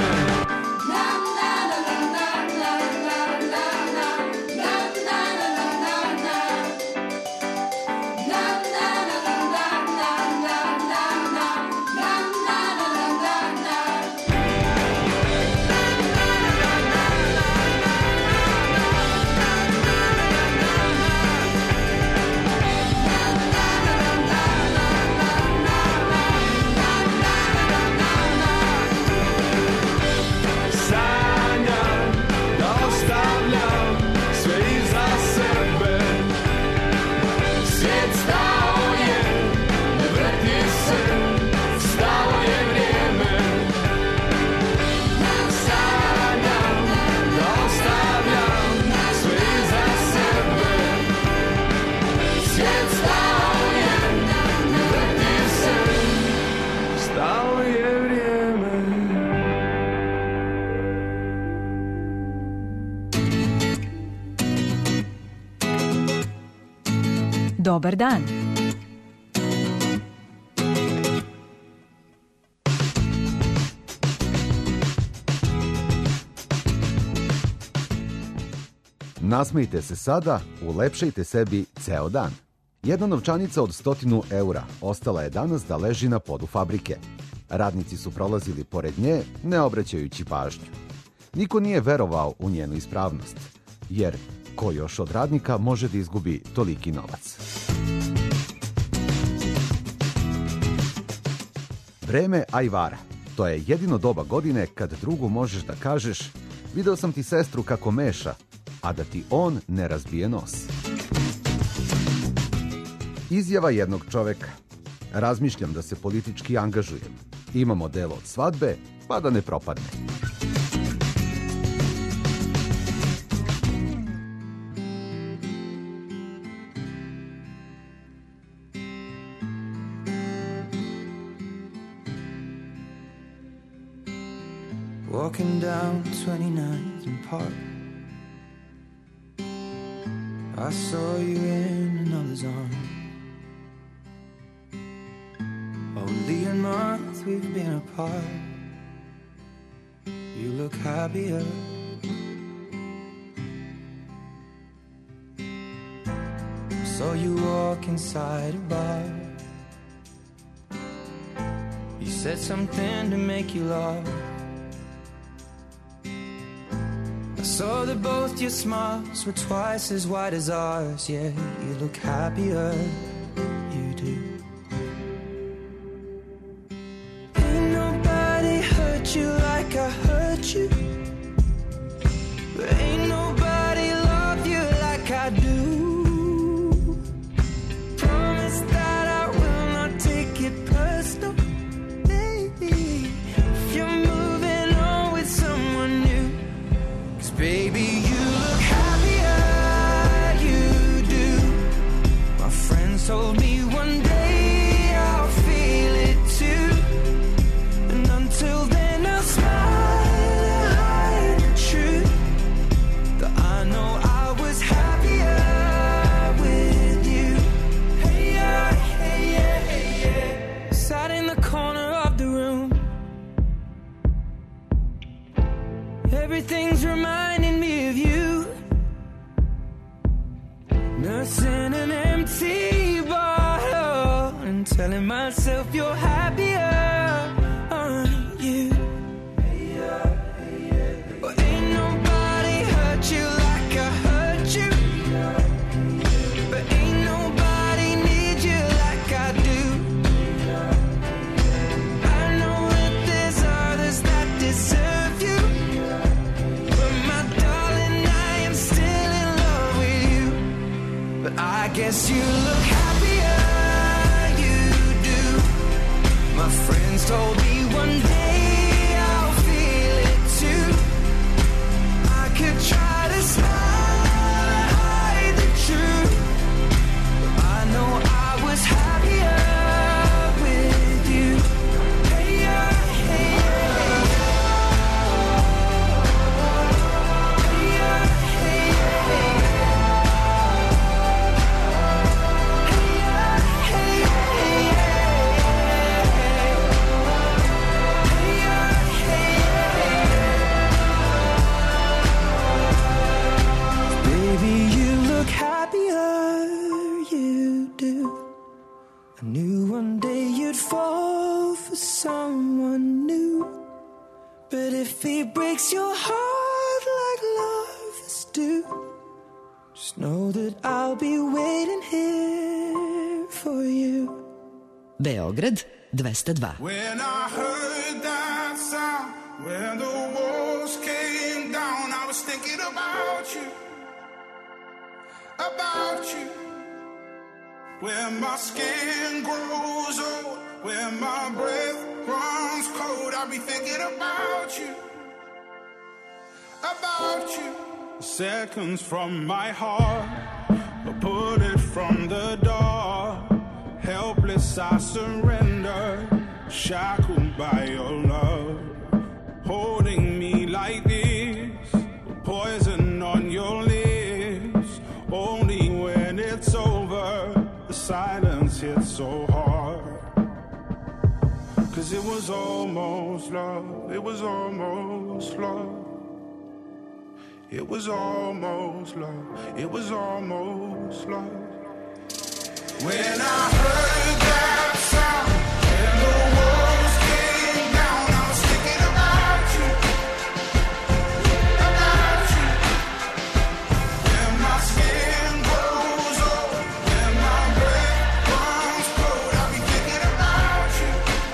Sanjam da ostavljam sve iza sebe. Svijet stao je, ne vrti se, stalo je vrijeme. Sanjam da ostavljam sve iza sebe. Svijet stao je, ne vrti se, stalo je vrijeme. Dobar dan. Nasmejte se sada, ulepšajte sebi ceo dan. Jedna novčanica od 100 eura ostala je danas da leži na podu fabrike. Radnici su prolazili pored nje, ne obraćajući pažnju. Niko nije verovao u njenu ispravnost, jer ko još od radnika može da izgubi toliki novac? Vreme ajvara. To je jedino doba godine kad drugu možeš da kažeš: video sam ti sestru kako meša, a da ti on ne razbije nos. Izjava jednog čoveka: razmišljam da se politički angažujem. Imamo delo od svadbe, pa da ne propadne. Walking down 29th and Park, I saw you in another's arm. Only a month we've been apart. You look happier. Saw you walk inside a bar. You said something to make you laugh. I saw that both your smiles were twice as wide as ours. Yeah, you look happier. You do. Ain't nobody hurt you like I hurt you. But ain't nobody love you like I do. Promise that I will not take it personal. If you're moving on with someone new, 'cause baby you look happier, you do. My friends told me one day I'll feel it too, and until then I'll smile and hide the truth, that I know I was happier with you. Hey yeah, hey yeah, hey yeah. Sat in the corner of the room. Everything's reminding me of you. Nursing an empty bottle and telling myself you're happier, aren't you? Well, ain't nobody hurt you like I hurt you. But ain't nobody need you like I do. I know that there's others that deserve you. But I guess you look happier, you do. My friends told me one day I'll feel it too. I could try to smile and hide the truth, but I know I was happier with you. Hey yeah, hey yeah, hey yeah, hey yeah, hey yeah. I knew one day you'd fall for someone new, but if he breaks your heart like lovers do, just know that I'll be waiting here for you. Beograd 202. When I heard that sound, when the walls came down, I was thinking about you, about you. Where my skin grows old, where my breath runs cold, I'll be thinking about you, about you. Seconds from my heart, I put it from the door. Helpless I surrender, shackled by your love. Holding me like this, poison on your lips. Only when it's over, silence hits so hard. 'Cause it was almost love, it was almost love. It was almost love, it was almost love. When I heard that sound, when the walls came down, I was thinking about you, about you. When my skin grows old, when my breath runs cold, I'll be thinking about you,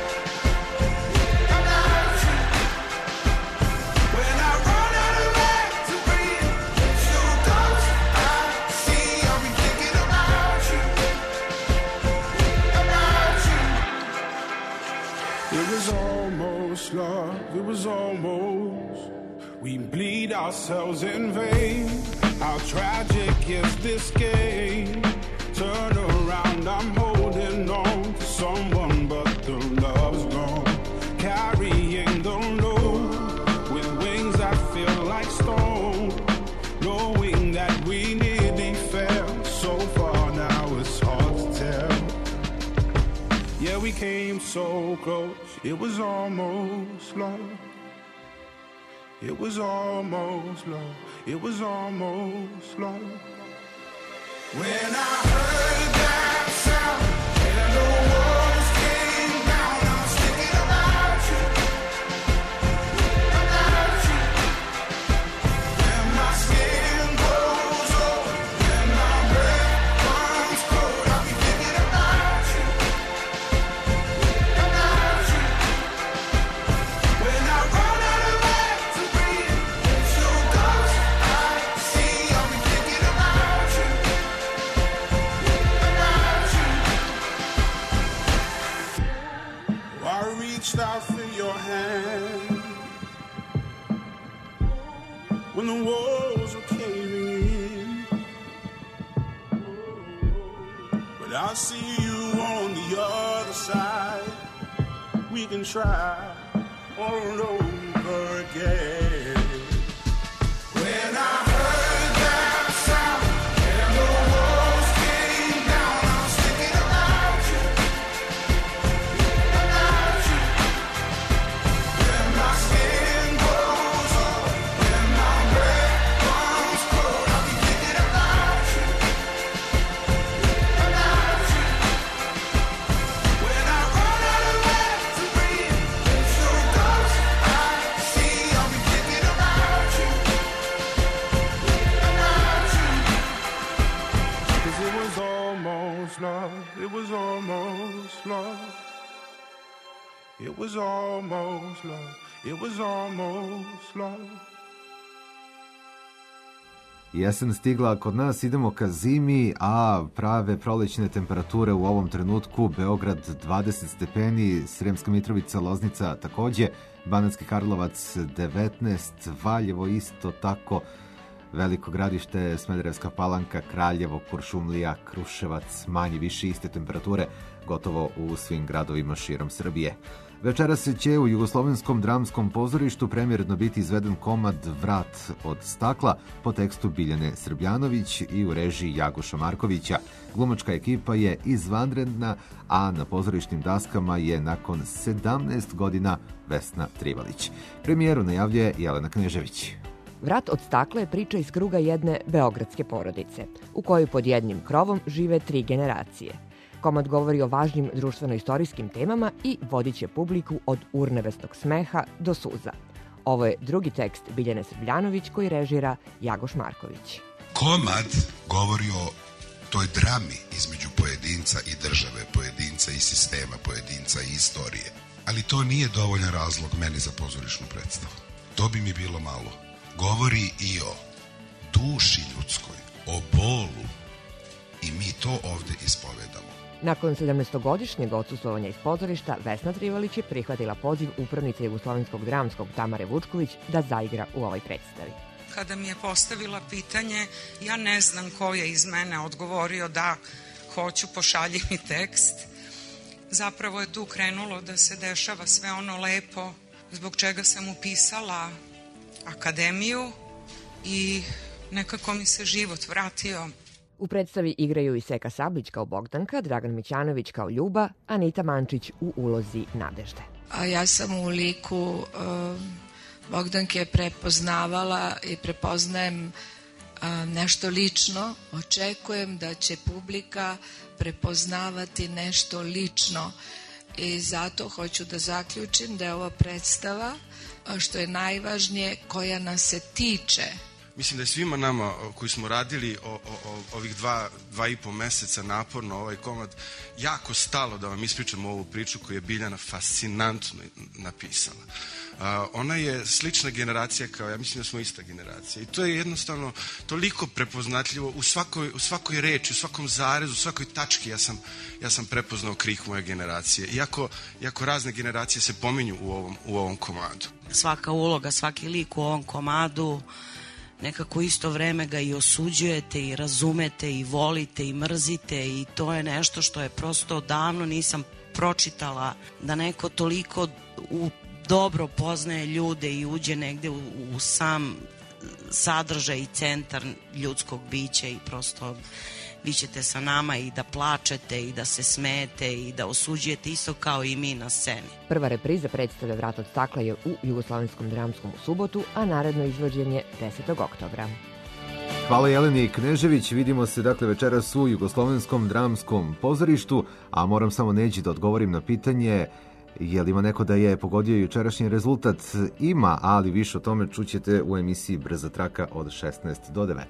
about you. When I run out of air to breathe, so close I see, I'll be thinking about you, about you. It was almost love, it was almost. We bleed ourselves in vain. How tragic is this game? Turn around, I'm holding on to someone, but the love's gone. Carrying the load with wings that feel like stone. Knowing that we nearly fell so far, now it's hard to tell. Yeah, we came so close. It was almost love. It was almost love. It was almost love. When I heard that sound and the walls came down, I was thinking about you, about you. When my skin goes old, when my breath comes cold, I'll be thinking about you, about you. When I run out of air to breathe, it's your ghost I see, I'll be thinking about you. I reached out for your hand when the walls were caving in, but I see you on the other side. We can try all over again. When I heard that sound and the walls came down, I was thinking about you. It was almost love. It was almost love. It was almost love. Jesen stigla kod nas, idemo ka zimi, a prave prolećne temperature u ovom trenutku: Beograd 20 stepeni, Sremska Mitrovica, Loznica takođe, Banatski Karlovac 19, Valjevo isto tako, Veliko Gradište, Smederevska Palanka, Kraljevo, Kuršumlija, Kruševac, manje više iste temperature gotovo u svim gradovima širom Srbije. Večeras će u Jugoslovenskom dramskom pozorištu premijerno biti izveden komad Vrat od stakla po tekstu Biljane Srbljanović i u režiji Jagoša Markovića. Glumačka ekipa je izvanredna, a na pozorišnim daskama je nakon 17 godina Vesna Trivalić. Premijeru najavljuje Jelena Knežević. Vrat od stakla je priča iz kruga jedne beogradske porodice, u kojoj pod jednim krovom žive 3 generacije. Komad govori o važnim društveno-istorijskim temama i vodit će publiku od urnebesnog smeha do suza. Ovo je drugi tekst Biljane Srbljanović koji režira Jagoš Marković. Komad govori o toj drami između pojedinca i države, pojedinca i sistema, pojedinca i istorije. Ali to nije dovoljan razlog meni za pozorišnu predstavu. To bi mi bilo malo. Govori i o duši ljudskoj, o bolu, i mi to ovde ispovedamo. Nakon 17-godišnjeg odsustvovanja iz pozorišta, Vesna Trivalić je prihvatila poziv upravnice Jugoslovenskog dramskog Tamare Vučković da zaigra u ovoj predstavi. Kada mi je postavila pitanje, ja ne znam ko je iz mene odgovorio da hoću, pošalji mi tekst. Zapravo je tu krenulo da se dešava sve ono lepo zbog čega sam upisala akademiju i nekako mi se život vratio. U predstavi igraju i Seka Sablić kao Bogdanka, Dragan Mićanović kao Ljuba, Anita Mančić u ulozi Nadežde. A ja sam u liku Bogdanke prepoznavala i prepoznajem nešto lično. Očekujem da će publika prepoznavati nešto lično i zato hoću da zaključim da je ova predstava, što je najvažnije, koja nas se tiče. Mislim da je svima nama koji smo radili ovih 2,5 meseca naporno ovaj komad jako stalo da vam ispričamo ovu priču koju je Biljana fascinantno napisala. Ona je slična generacija kao ja, mislim da smo ista generacija i to je jednostavno toliko prepoznatljivo u svakoj reči, u svakom zarezu, u svakoj tački ja sam prepoznao krik moje generacije. Iako razne generacije se pominju u ovom komadu. Svaka uloga, svaki lik u ovom komadu nekako isto vreme ga i osuđujete i razumete i volite i mrzite i to je nešto što je prosto davno nisam pročitala, da neko toliko dobro poznaje ljude i uđe negde u sam sadržaj i centar ljudskog bića i prosto vi ćete sa nama i da plačete i da se smete i da osuđujete isto kao i mi na sceni. Prva repriza predstave Vrat od stakla je u Jugoslovenskom dramskom u subotu, a naredno izvođenje 10. oktobra. Hvala Jeleni Knežević, vidimo se dakle večeras u Jugoslovenskom dramskom pozorištu, a moram samo Neđi da odgovorim na pitanje je li ima neko da je pogodio jučerašnji rezultat. Ima, ali više o tome čućete u emisiji Brza traka od 16 do 19.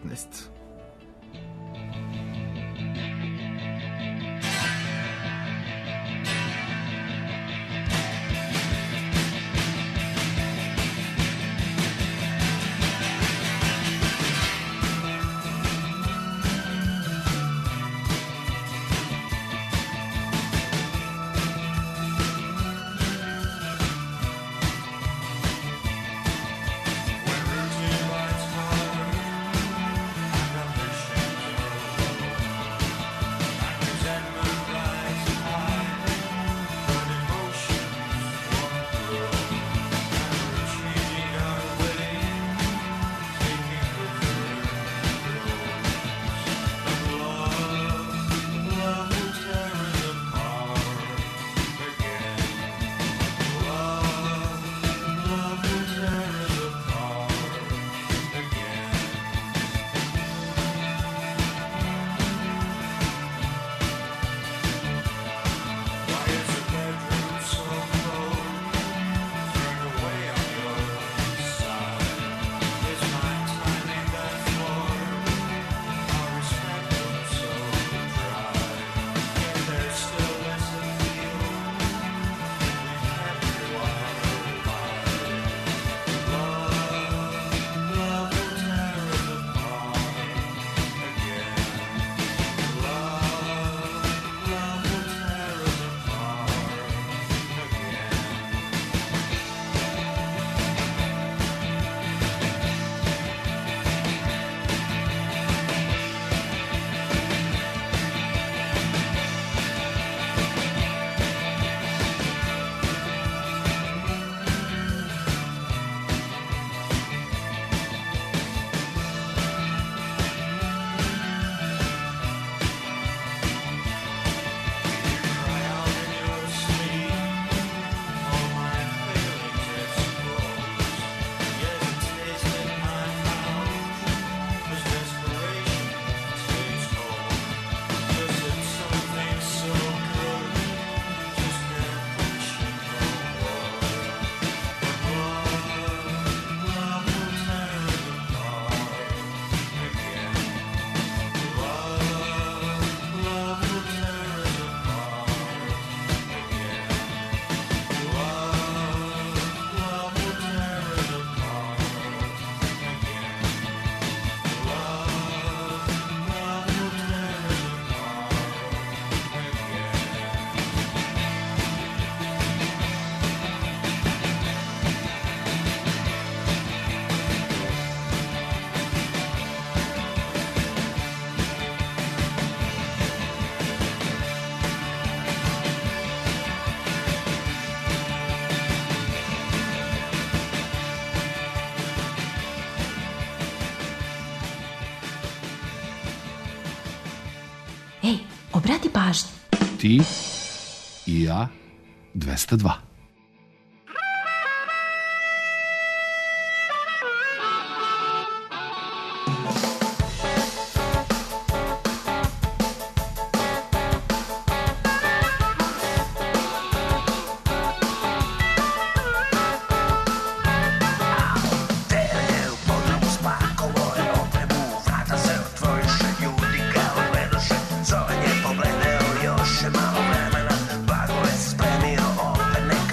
Obrati pažnju. Ti i ja 202. Zovem je pogledao još je malo vremena, Blagoje spremio opet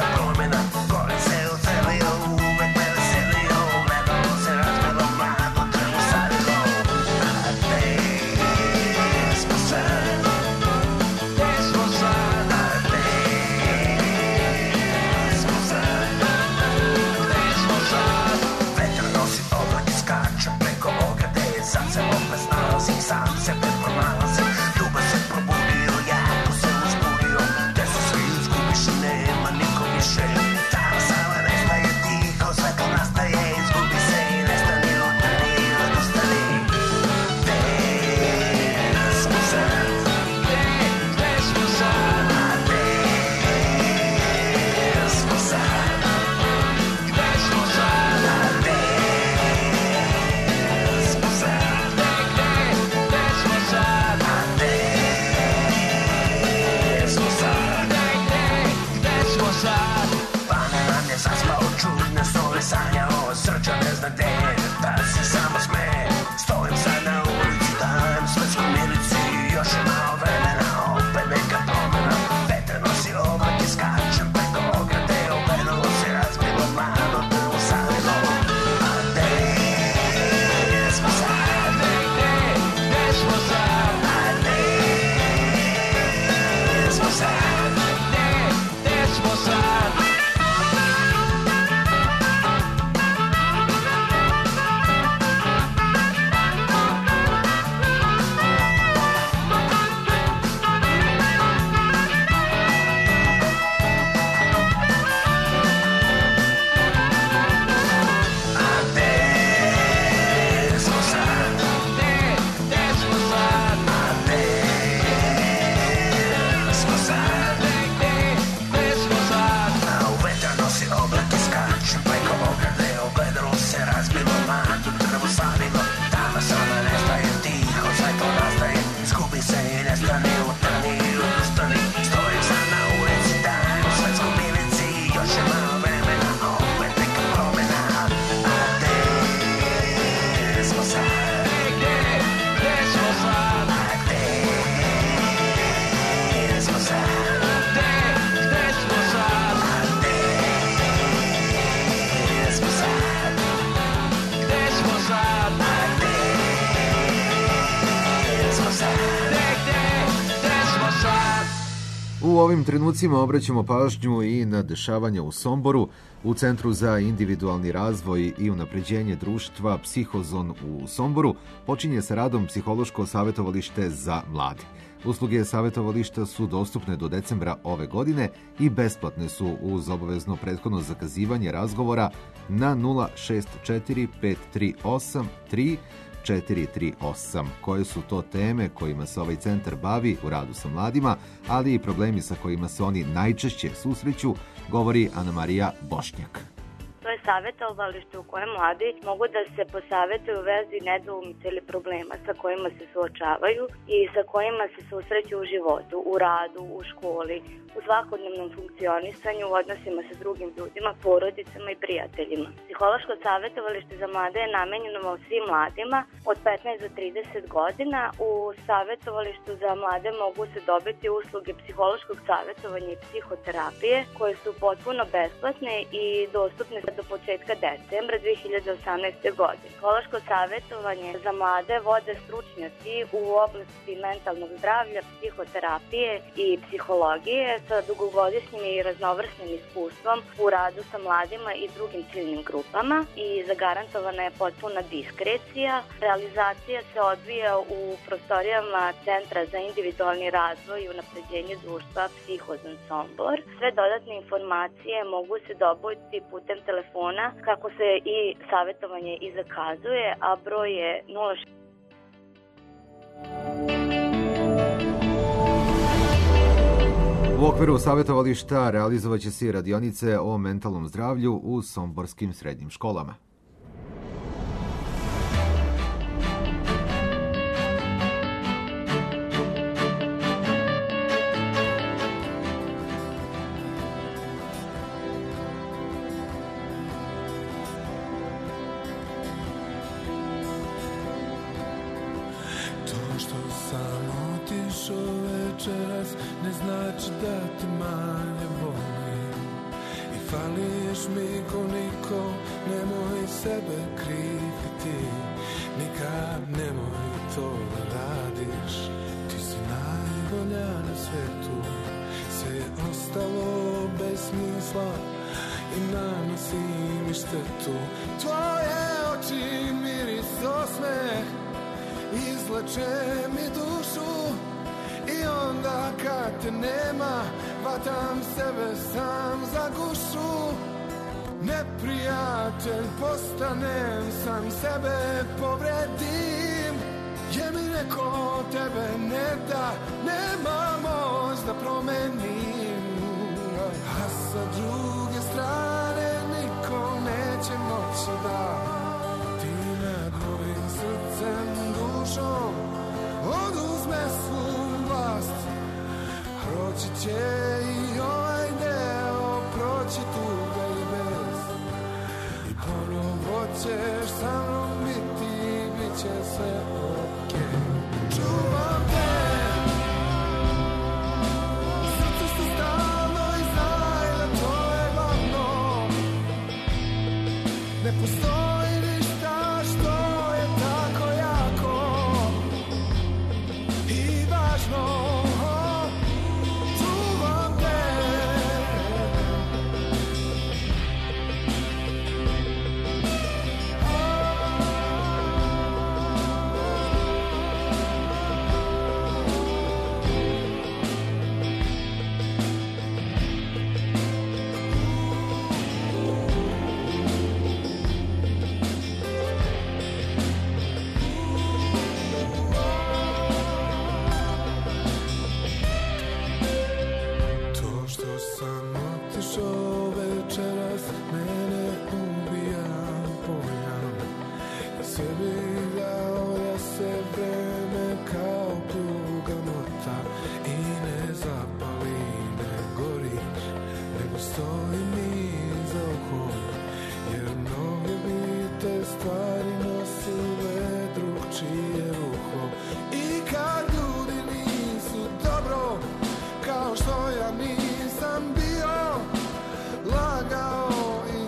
ovim trenucima obraćamo pažnju i na dešavanja u Somboru. U Centru za individualni razvoj i unapređenje društva Psihozon u Somboru počinje sa radom psihološko savjetovalište za mlade. Usluge savjetovališta su dostupne do decembra ove godine i besplatne su uz obavezno prethodno zakazivanje razgovora na 064 538 3438. Koje su to teme kojima se ovaj centar bavi u radu sa mladima, ali i problemi sa kojima se oni najčešće susreću, govori Ana Marija Bošnjak. To je savjetovalište u kojem mladi mogu da se posavetuju u vezi nedoumica ili problema sa kojima se suočavaju i sa kojima se susreću u životu, u radu, u školi, u svakodnevnom funkcionisanju, u odnosima sa drugim ljudima, porodicama i prijateljima. Psihološko savjetovalište za mlade je namenjeno svim mladima od 15 do 30 godina. U savjetovalištu za mlade mogu se dobiti usluge psihološkog savjetovanja i psihoterapije koje su potpuno besplatne i dostupne do početka decembra 2018. godine. Psihološko savjetovanje za mlade vode stručnjaci u oblasti mentalnog zdravlja, psihoterapije i psihologije sa dugogodišnjim i raznovrsnim iskustvom u radu sa mladima i drugim ciljnim grupama i zagarantovana je potpuna diskrecija. Realizacija se odvija u prostorijama Centra za individualni razvoj i unapređenje društva Psihozon Sombor. Sve dodatne informacije mogu se dobiti putem telefona kako se i savjetovanje i zakazuje, a broj je 06. U okviru savjetovališta realizovaće se i radionice o mentalnom zdravlju u somborskim srednjim školama. To što sam otišao večeras ne znači da te manje volim. I fališ mi ko niko, nemoj sebe kriviti. Nikad nemoj to da radiš. Ti si najbolja na svetu. Sve je ostalo bez smisla i nanosi mi štetu. Tvoje oči, miris, osmeh izleče mi dušu. I onda kad te nema, vatam sebe sam za gušu. Neprijatelj postanem, sam sebe povredim. Je mi neko tebe ne da, nema moć da promenim. A sa druge strane niko neće moći da ti nad mojim srcem, dušom oduzme svu vlast. Proći će i ovaj deo, proći tuga i bez. I ponovo ćeš sa mnom biti, bit će sve okej. Čuvam te i srce se stalno i znaj da to je glavno. Ne postoji ništa što je tako jako i važno. Kao što ja nisam bio lagao i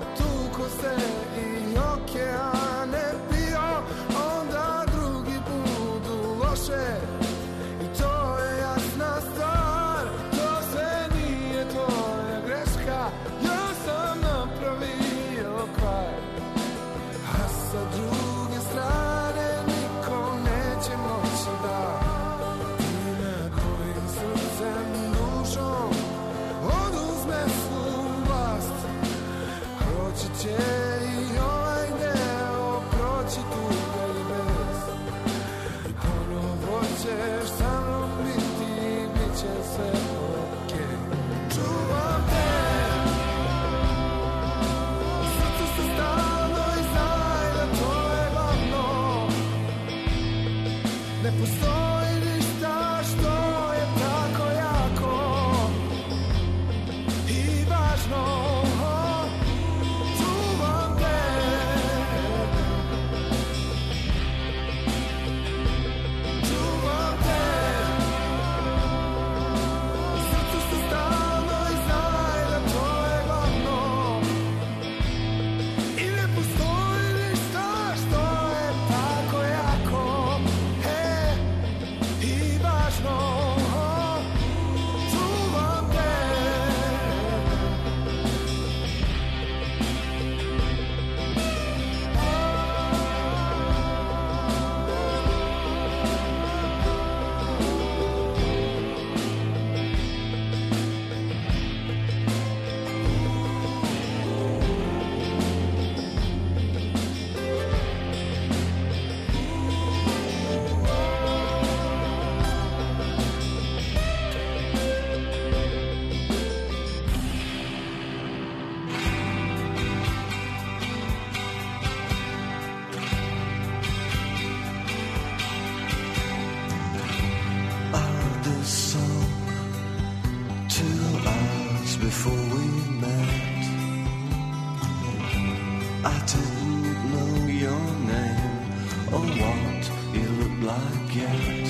I didn't know your name or what you looked like yet.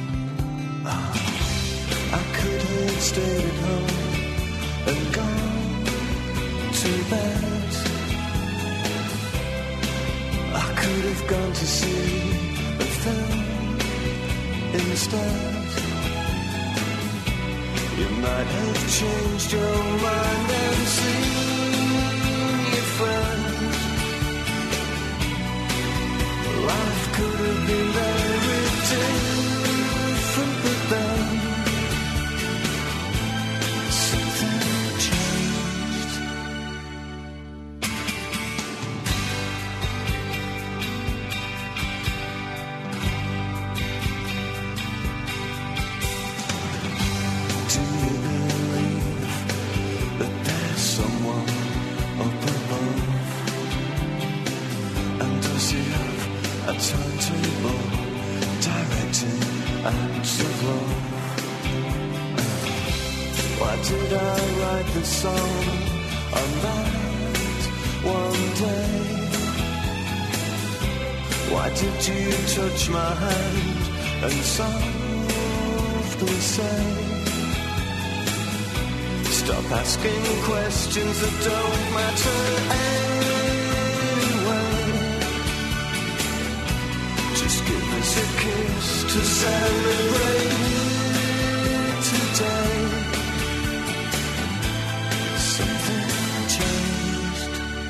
I could have stayed at home and gone to bed. I could have gone to see a film instead. You might have changed your mind and seen your friend. Life could have been very different, but then something changed. Do you believe that there's someone up above? And does he have a timetable directing acts of love? Why did I write the song on that one day? Why did you touch my hand and softly say, stop asking questions that don't matter anyway. Just give us a kiss to celebrate today. Something changed.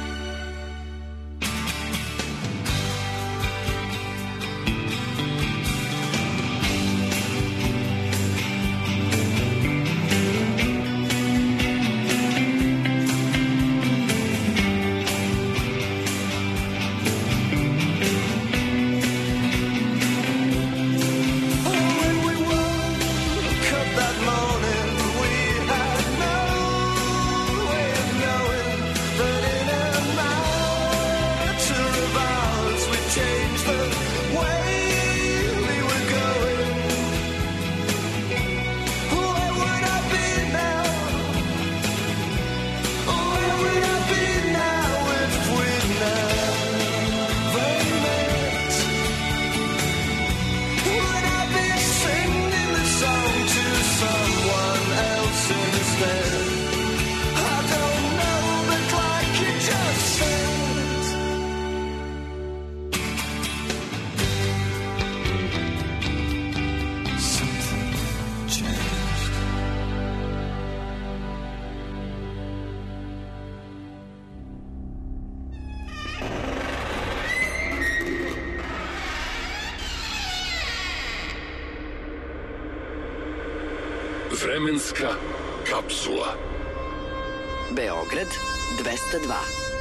Vremenska kapsula. Beograd 202.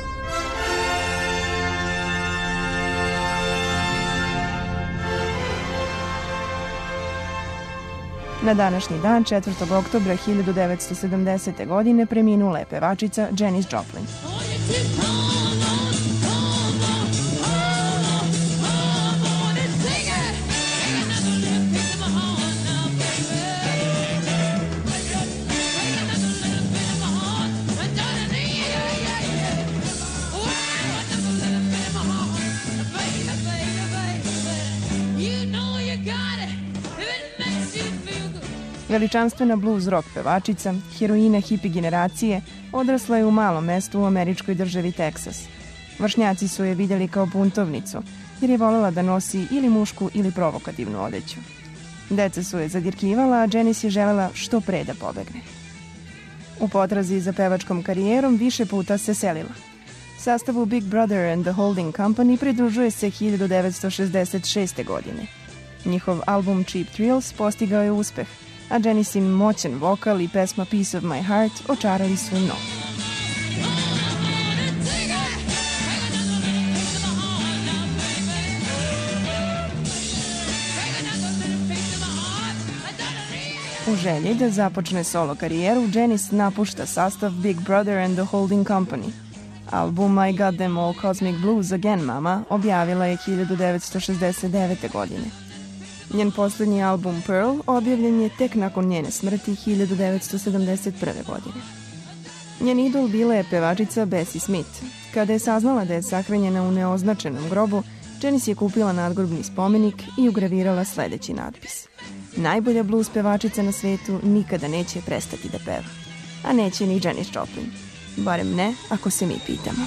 Na današnji dan, 4. oktobra 1970. godine, preminula je pevačica Janis Joplin. Veličanstvena blues rock pevačica, heroina hipi generacije, odrasla je u malom mestu u američkoj državi Teksas. Vršnjaci su je vidjeli kao buntovnicu, jer je voljela da nosi ili mušku ili provokativnu odeću. Deca su je zadirkivala, a Janis je želela što pre da pobegne. U potrazi za pevačkom karijerom više puta se selila. Sastavu Big Brother and the Holding Company pridružuje se 1966. godine. Njihov album Cheap Thrills postigao je uspeh, a Janisin moćan vokal i pesma Piece of My Heart očarali su mnogo. U želji da započne solo karijeru, Janis napušta sastav Big Brother and the Holding Company. Album I Got Them All Cosmic Blues Again, Mama objavila je 1969. godine. Njen posljednji album Pearl objavljen je tek nakon njene smrti 1971. godine. Njen idol bila je pevačica Bessie Smith. Kada je saznala da je sahranjena u neoznačenom grobu, Janis je kupila nadgrobni spomenik i ugravirala sledeći natpis: najbolja blues pevačica na svetu nikada neće prestati da peva. A neće ni Janis Joplin. Barem ne, ako se mi pitamo.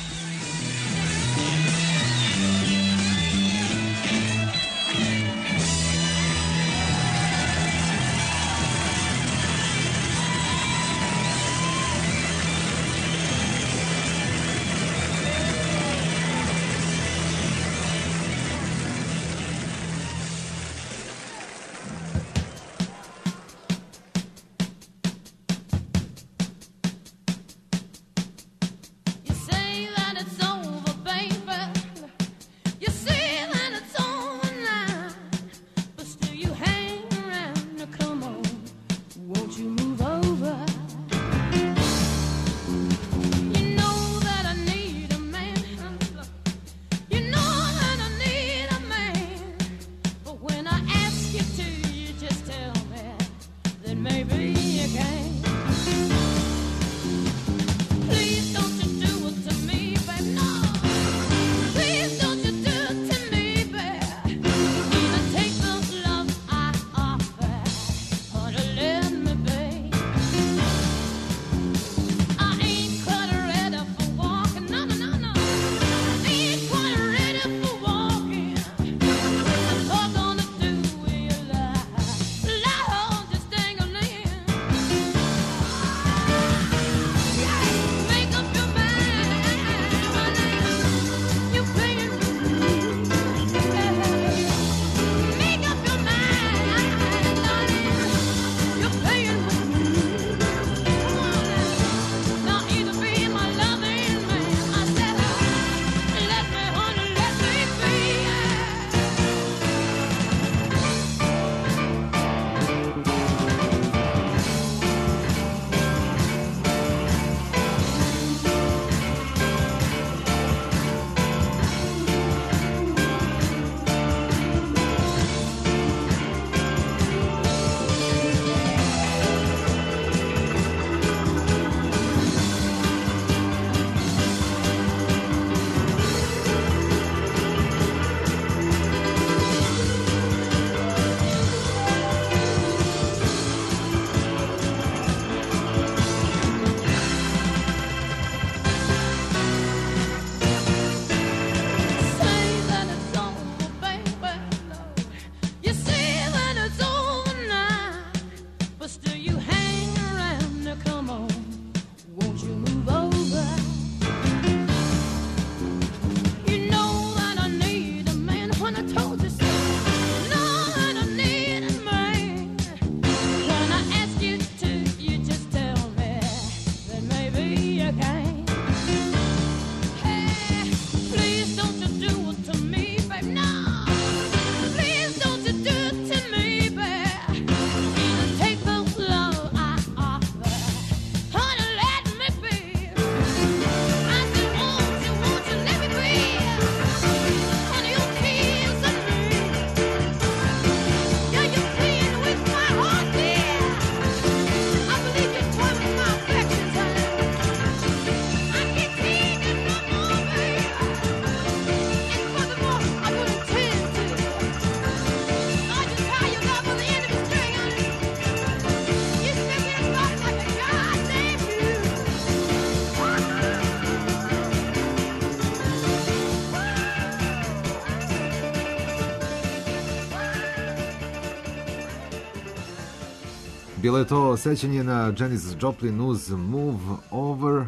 Bilo je to sećanje na Janis Joplin uz Move Over.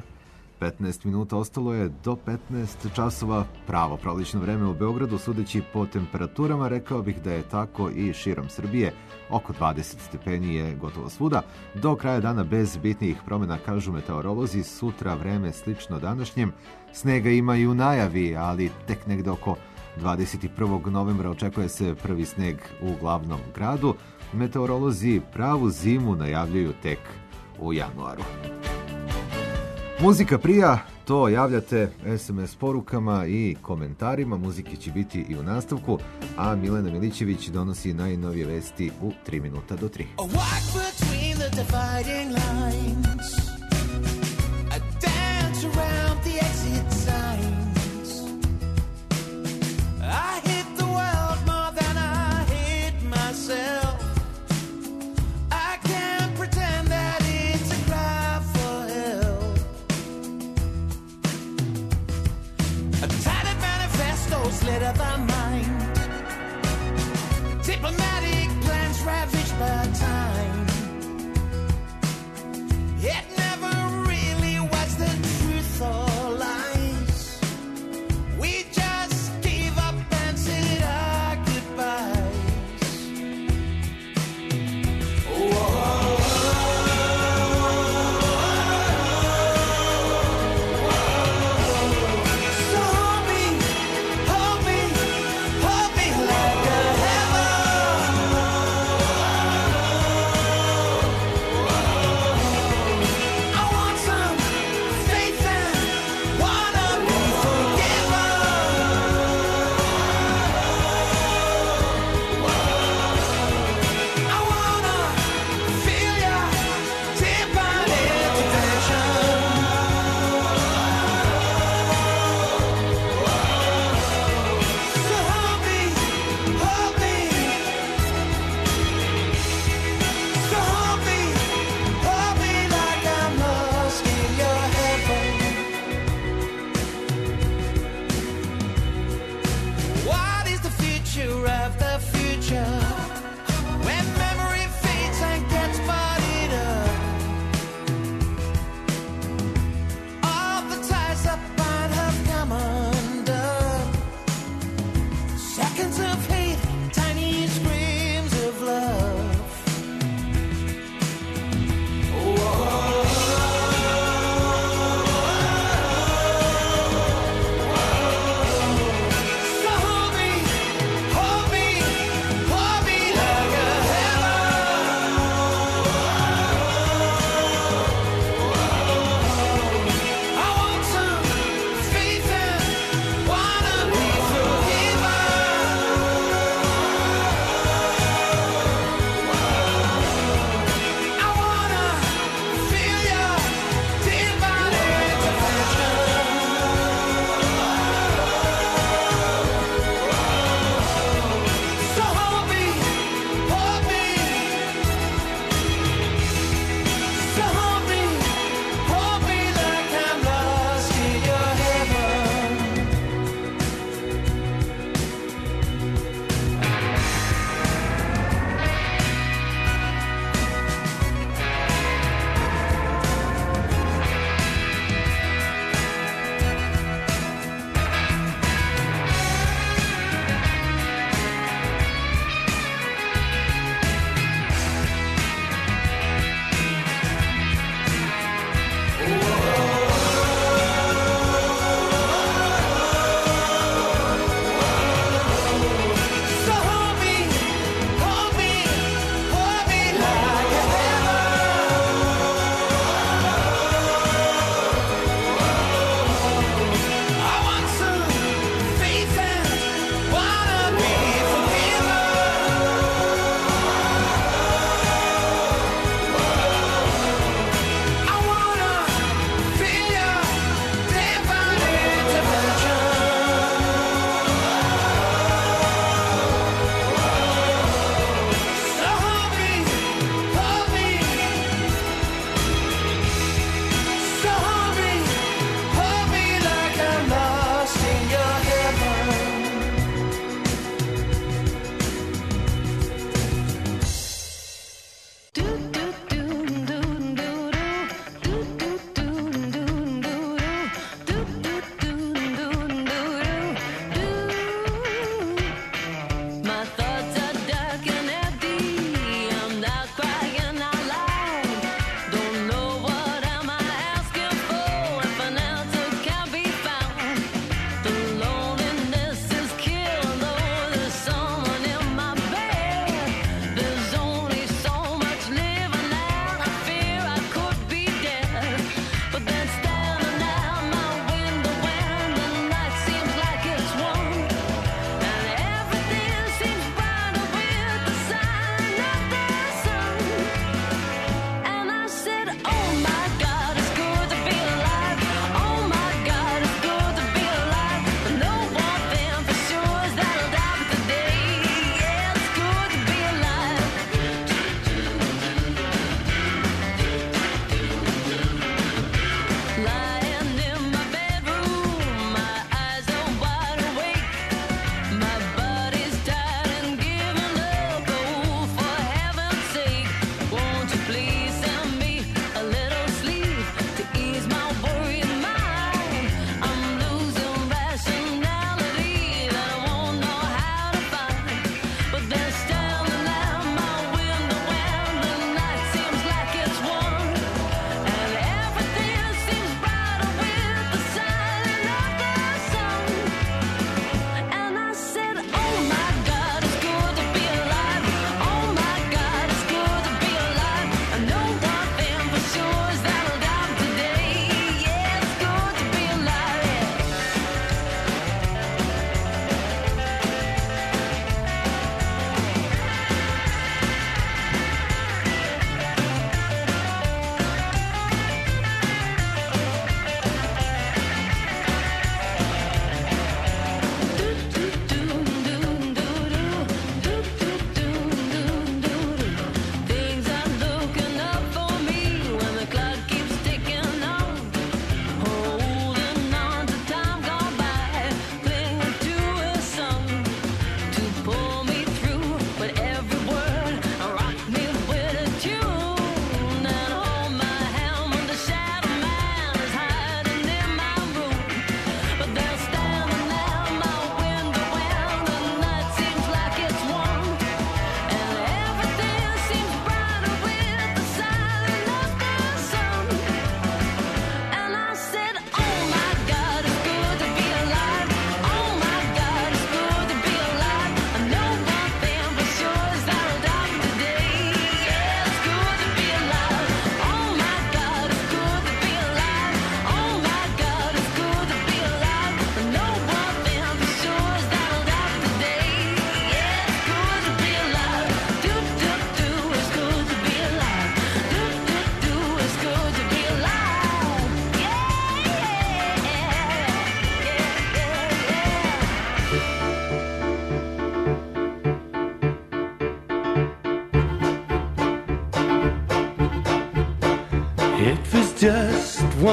15 minuta ostalo je do 15 časova, pravo prolećno vreme u Beogradu, sudeći po temperaturama, rekao bih da je tako i širom Srbije. Oko 20 stepeni je gotovo svuda. Do kraja dana bez bitnijih promjena, kažu meteorolozi, sutra vreme slično današnjem. Snega ima i u najavi, ali tek negde oko 21. novembra očekuje se prvi sneg u glavnom gradu. Meteorolozi pravu zimu najavljuju tek u januaru. Muzika prija, to javljate SMS porukama i komentarima. Muzike će biti i u nastavku, a Milena Milićević donosi najnovije vesti u 3 minuta do 3. A walk between the dividing lines, a dance around the exit sign. of our mind. Diplomatic plans ravaged by time. It never really was the truth or lies. We just gave up and said our goodbyes. So hold me like a hammer.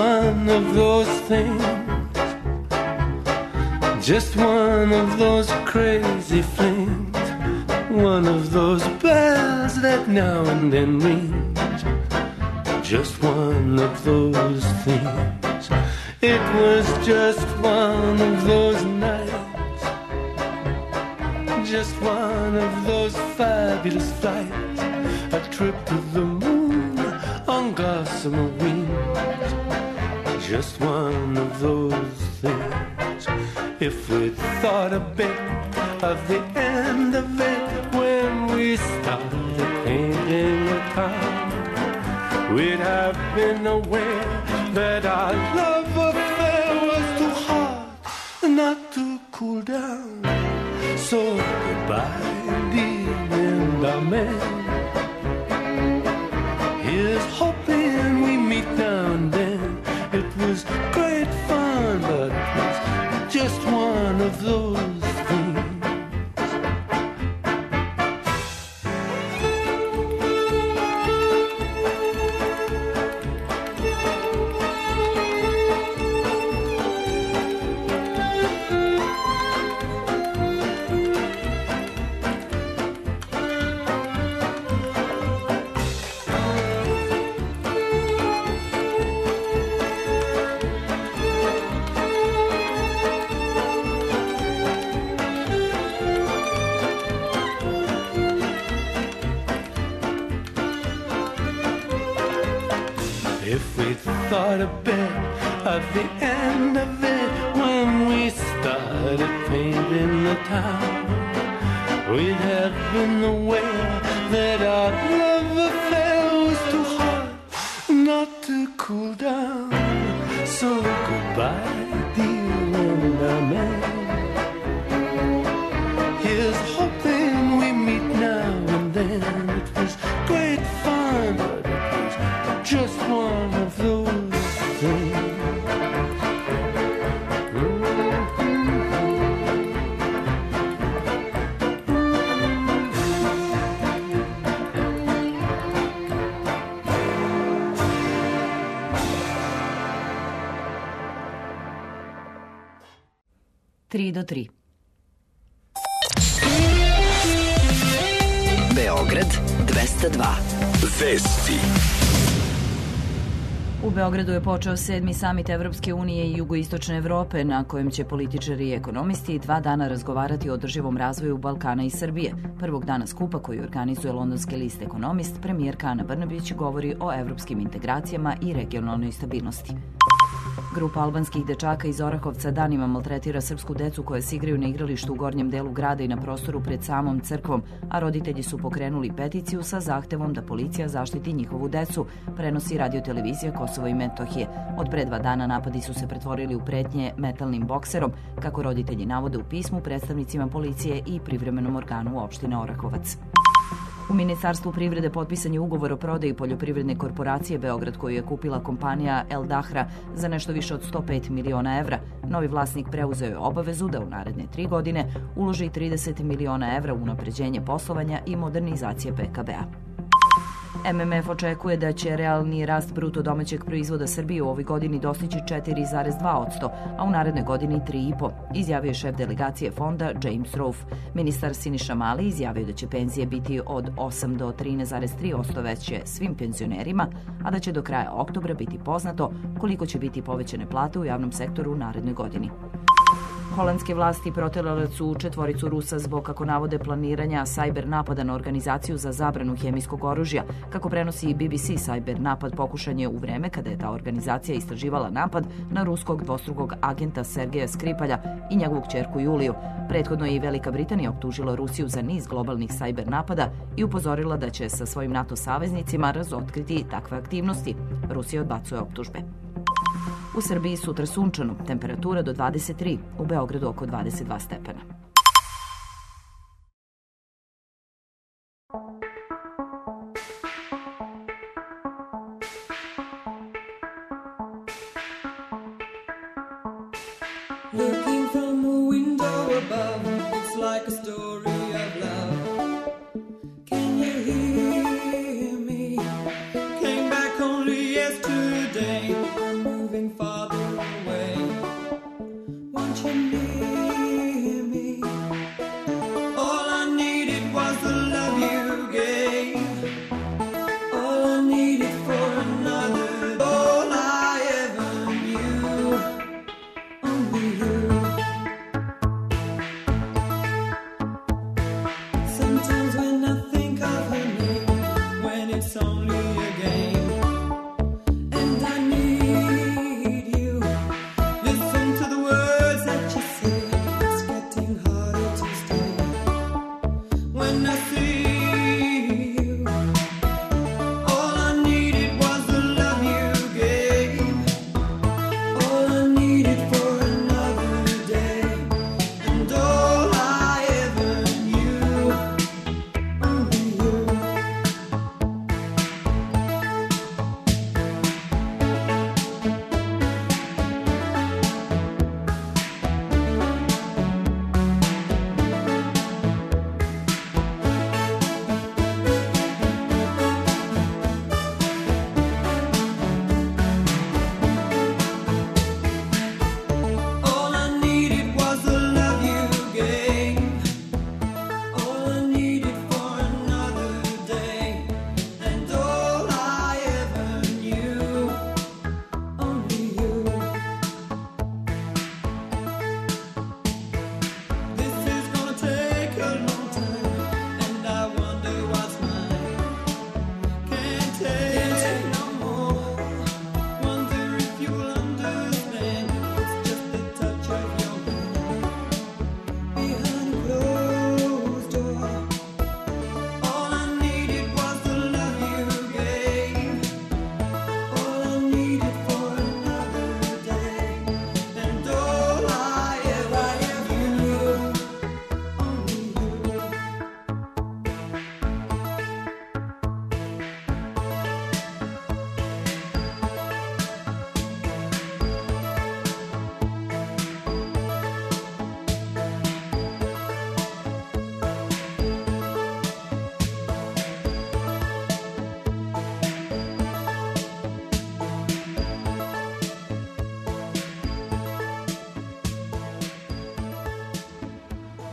one of those things, just one of those crazy flings, one of those bells that now and then ring, just one of those things. It was just one of those nights, just one of those fabulous flights, a trip to the moon on gossamer wings, just one of those things. If we'd thought a bit of the end of it when we started painting the town, we'd have been aware that our love affair was too hot not to cool down. So goodbye, dear, and amen. Here's hoping we meet now and then. It was great fun, but it was just one of those things. If we thought a bit of the end of it when we started painting the town, we'd have been aware that our love affair was too hot not to cool down. So goodbye, dear, and amen. Here's hoping we meet now and then. It was great fun, but it was just one of those things. Tri do tri. Beograd 202. Vesti. U Beogradu je počeo 7. samit Evropske unije i jugoistočne Evrope, na kojem će političari i ekonomisti 2 dana razgovarati o održivom razvoju Balkana i Srbije. Prvog dana skupa, koji organizuje londonski list Ekonomist, premijerka Ana Brnabić govori o evropskim integracijama i regionalnoj stabilnosti. Grupa albanskih dečaka iz Orahovca danima maltretira srpsku decu koja se igraju na igralištu u gornjem delu grada i na prostoru pred samom crkvom, a roditelji su pokrenuli peticiju sa zahtevom da policija zaštiti njihovu decu, prenosi radiotelevizija Kosovo i Metohije. Od pre 2 dana napadi su se pretvorili u pretnje metalnim bokserom, kako roditelji navode u pismu predstavnicima policije i privremenom organu opštine Orahovac. U Ministarstvu privrede potpisan je ugovor o prodaji poljoprivredne korporacije Beograd, koju je kupila kompanija El Dahra za nešto više od 105 miliona evra. Novi vlasnik preuzeo je obavezu da u naredne 3 godine uloži 30 miliona evra u unapređenje poslovanja i modernizacije PKB-a. MMF očekuje da će realni rast bruto domaćeg proizvoda Srbije u ovoj godini dostići 4,2%, a u narednoj godini 3,5%, izjavio je šef delegacije fonda James Rolfe. Ministar Siniša Mali izjavio da će penzije biti od 8 do 13,3% veće svim penzionerima, a da će do kraja oktobra biti poznato koliko će biti povećane plate u javnom sektoru u narednoj godini. Holandske vlasti proterale su 4 Rusa zbog, kako navode, planiranja sajber napada na organizaciju za zabranu hemijskog oružja. Kako prenosi BBC, sajber napad pokušan je u vreme kada je ta organizacija istraživala napad na ruskog dvostrukog agenta Sergeja Skripalja i njegovu kćerku Juliju. Prethodno je i Velika Britanija optužila Rusiju za niz globalnih sajber napada i upozorila da će sa svojim NATO saveznicima razotkriti takve aktivnosti. Rusija odbacuje optužbe. U Srbiji sutra sunčano, temperatura do 23, u Beogradu oko 22 stepena. Looking from a window above, it's like a story of love. Can you hear me? Came back only yesterday. I'm moving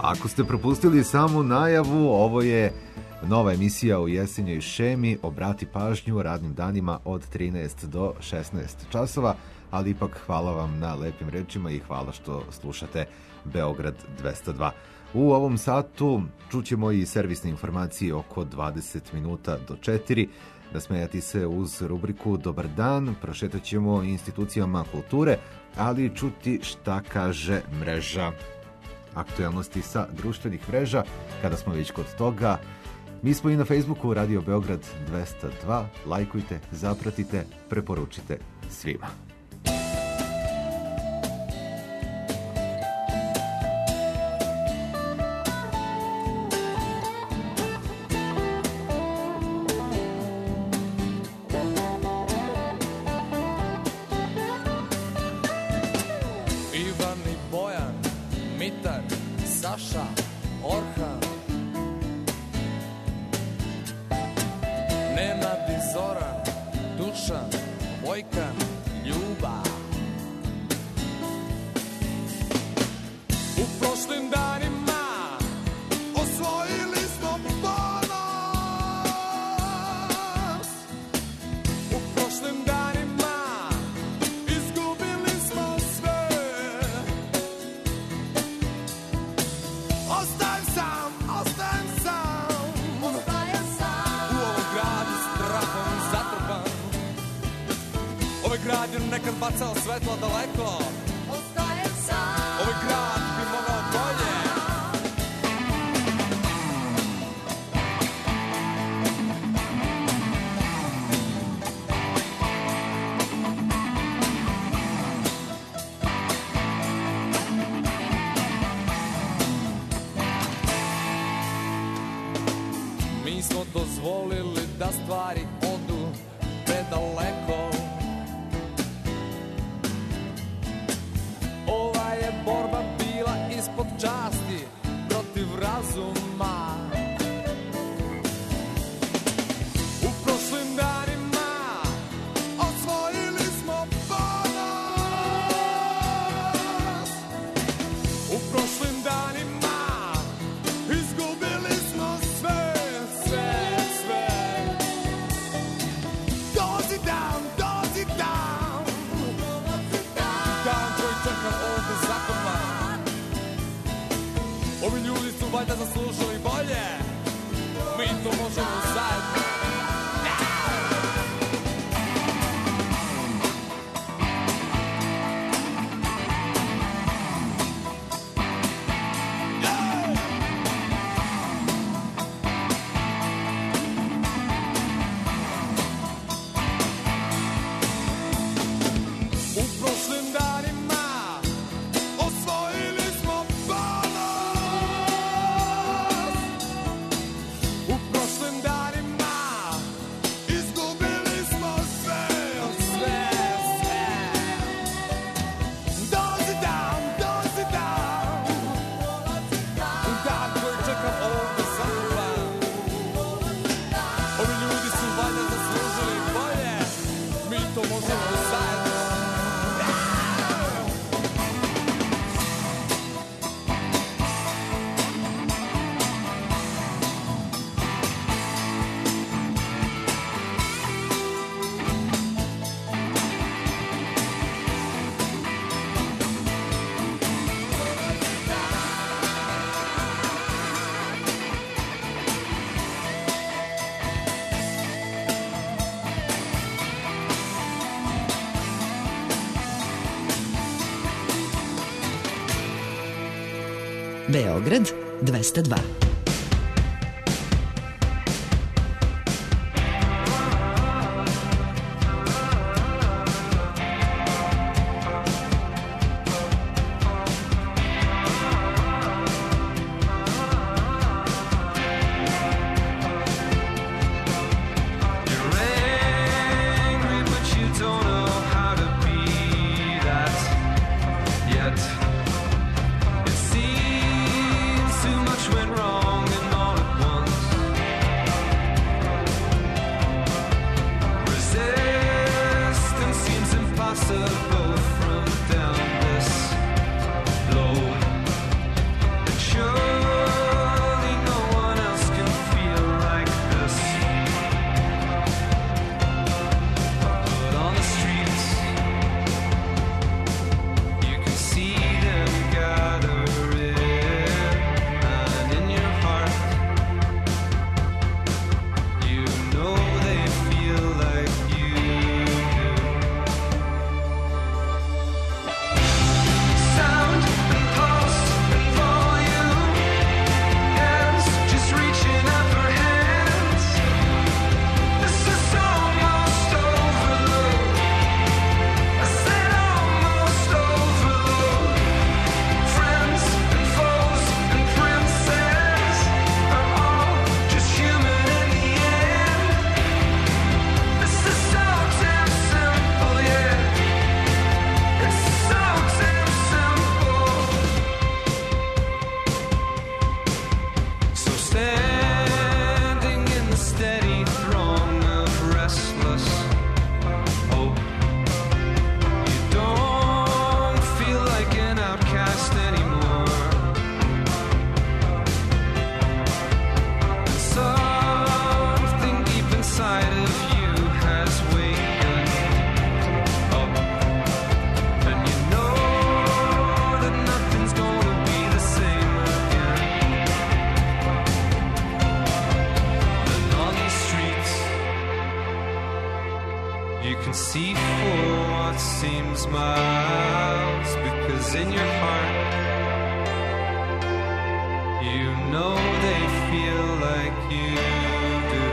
Ako ste propustili samu najavu, ovo je nova emisija u jesenjoj šemi. Obrati pažnju radnim danima od 13 do 16 časova, ali ipak hvala vam na lepim rečima i hvala što slušate Beograd 202. U ovom satu čućemo i servisne informacije oko 20 minuta do 4. Nasmejati se uz rubriku Dobar dan, prošetat ćemo institucijama kulture, ali čuti šta kaže mreža. Aktuelnosti sa društvenih mreža, kada smo već kod toga. Mi smo i na Facebooku Radio Beograd 202. Lajkujte, zapratite, preporučite svima. Ivan i Bojan, Mitar, Saša, Orhan, Nenad i Zoran, Dušan, Vojkan, Ljuba. U prošlim danima osvojili smo ponos. U prošlim danima izgubili smo sve. Ostajem sam, ostajem sam, ostajem sam. U ovom gradu strahom zatrpan. Ovaj grad je nekad bacao svetlo daleko. Ostajem sam. Ovaj grad bi mogao bolje. Mi smo dozvolili da stvari odu predaleko. Ova je borba bila ispod časti protiv razuma. U prošlim danima osvojili smo ponos. U prošlim danima izgubili smo sve, sve, sve. Dozi dan, dozi dan, dan koji čekam ovdje zakopan. Ovi ljudi su valjda zaslužili bolje. Mi to možemo zajedno. U prošlim danima osvojili smo ponos. U prošlim danima izgubili smo sve, sve, sve. Dozi dan, dozi dan, dan koji čekam ovdje zakopan. Ovi ljudi su valjda zaslužili bolje. Mi to možemo zajedno. Beograd 202. It seems too much went wrong. what's in your heart. You know they feel like you do.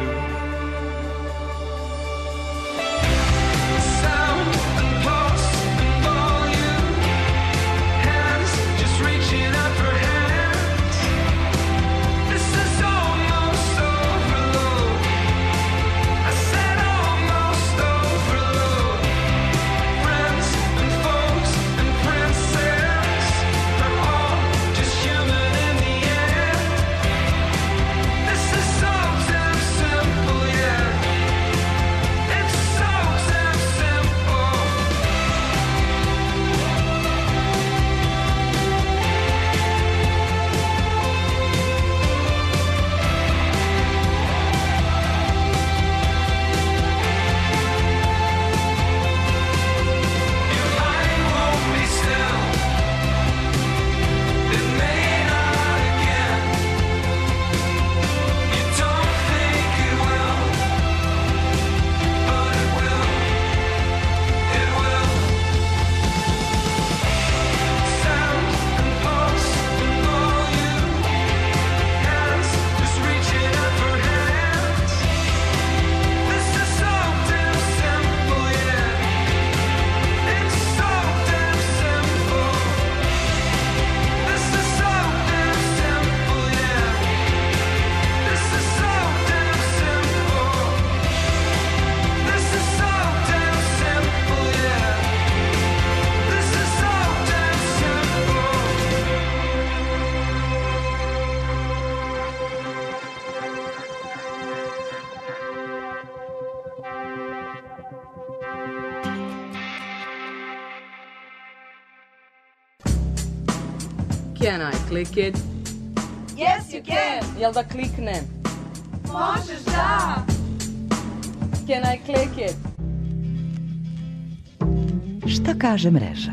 Sound and pulse and volume, hands just reaching out for hands. This is almost overload. I said almost overload. Friends and folks and princes, they're all just human in the end. This is so damn simple, yeah. It's so damn simple. Your mind won't be still. It may not again. You don't think it will, but it will. It will. Sound and pulse and volume, hands just reaching out for hands. This is so damn simple, yeah. It's so damn simple. This is so damn simple, yeah. This is so damn simple. This is so damn simple, yeah. This is so damn simple. Can I click it? Yes, you can. Jel da kliknem? Možeš da. Can I click it? Šta kaže mreža?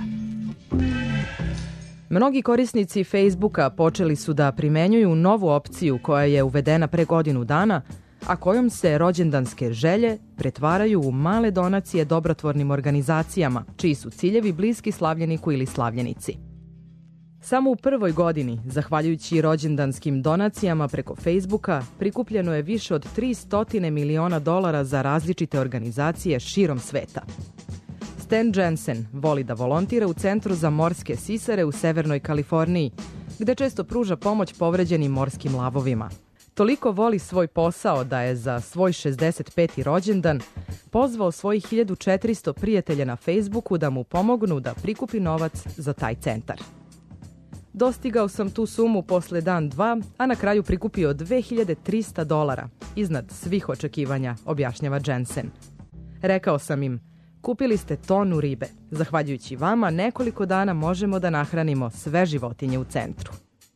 Mnogi korisnici Facebooka počeli su da primenjuju novu opciju koja je uvedena pre godinu dana, a kojom se rođendanske želje pretvaraju u male donacije dobrotvornim organizacijama, čiji su ciljevi bliski slavljeniku ili slavljenici. Samo u prvoj godini, zahvaljujući rođendanskim donacijama preko Facebooka, prikupljeno je više od 300 miliona dolara za različite organizacije širom sveta. Stan Jensen voli da volontira u Centru za morske sisare u Severnoj Kaliforniji, gde često pruža pomoć povređenim morskim lavovima. Toliko voli svoj posao da je za svoj 65. rođendan pozvao svojih 1400 prijatelja na Facebooku da mu pomognu da prikupi novac za taj centar. Dostigao sam tu sumu posle dan dva, a na kraju prikupio $2300, iznad svih očekivanja, objašnjava Jensen. Rekao sam im, kupili ste tonu ribe. Zahvaljujući vama, nekoliko dana možemo da nahranimo sve životinje u centru.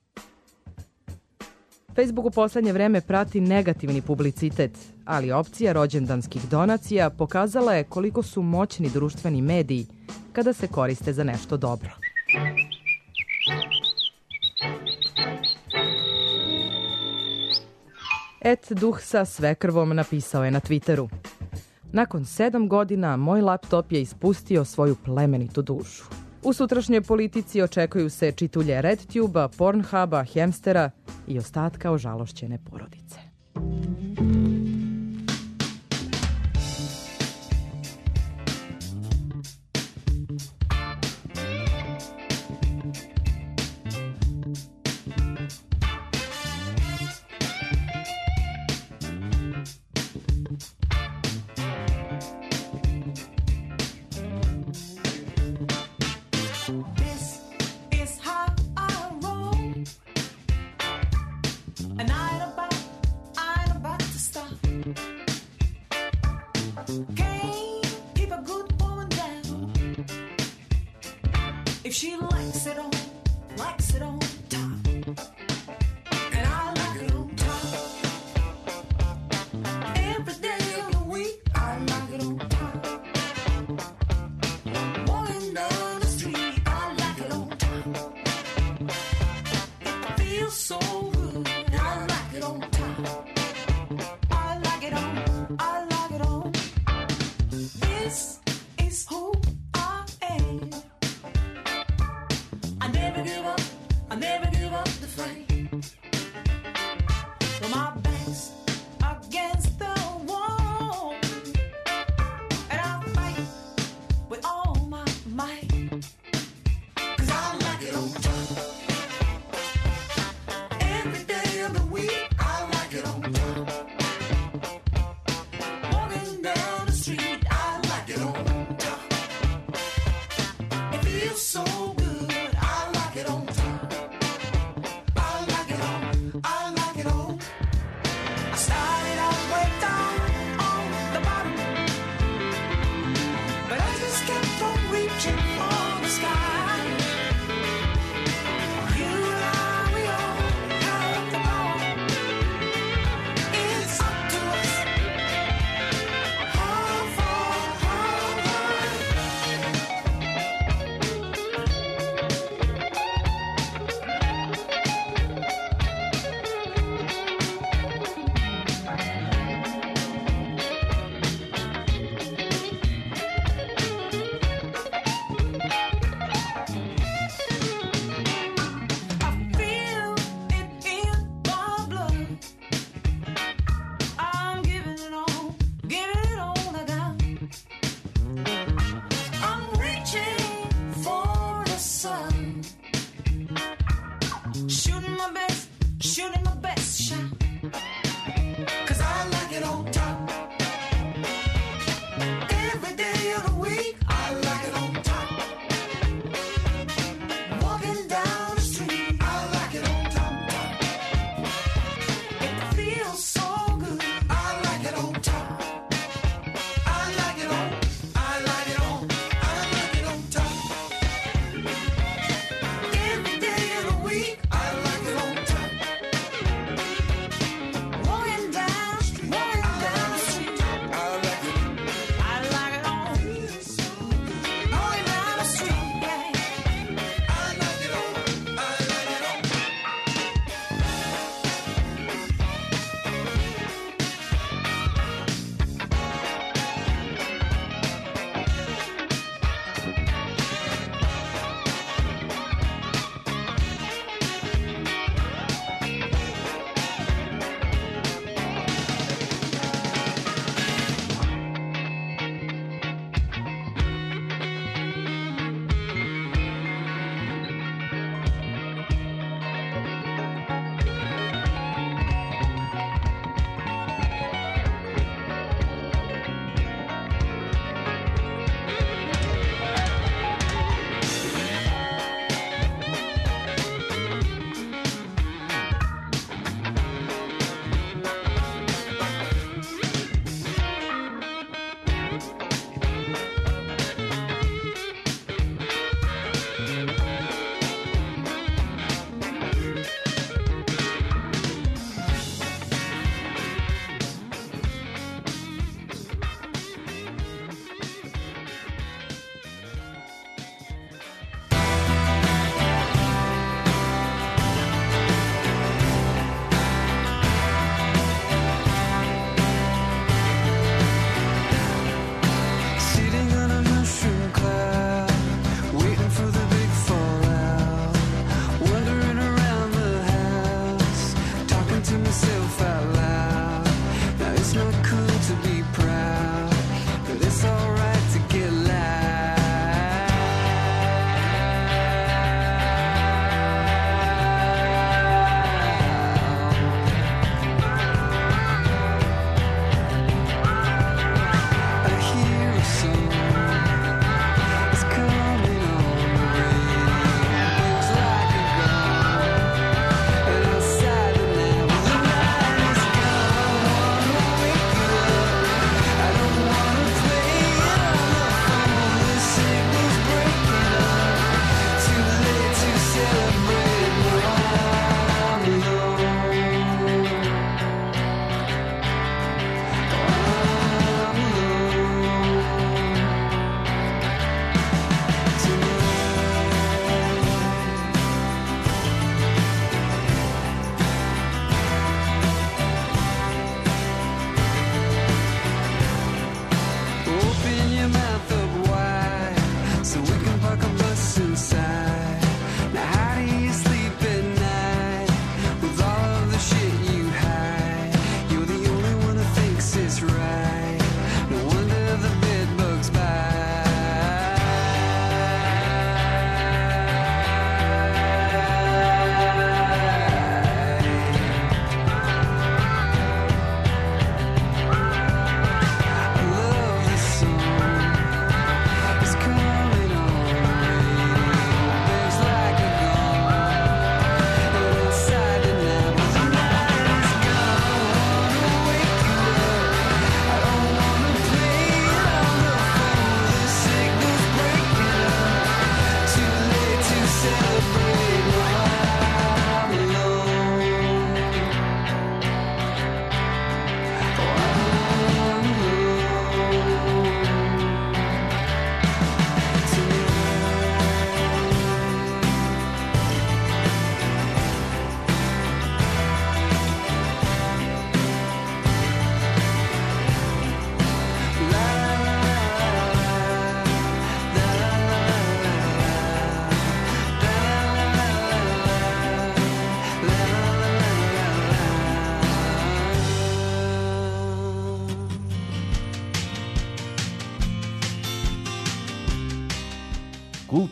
Facebook u poslednje vreme prati negativni publicitet, ali opcija rođendanskih donacija pokazala je koliko su moćni društveni mediji kada se koriste za nešto dobro. Duh sa svekrvom napisao je na Twitteru. Nakon 7 godina moj laptop je ispustio svoju plemenitu dušu. U sutrašnjoj politici očekuju se čitulje RedTube-a, Pornhuba, Hemstera i ostatka ožalošćene porodice. If she likes it on top. And I like it on top. Every day of the week, I like it on top. Walking down the street, I like it on top. It feels so good, I like it on top. I like it on. This is who I am. feels so good. I like it on top. I like it on. I like it on. I started out way down on the bottom, but I just kept on reaching for the sky. You and I, we all have the power. It's up to us. How far, how high?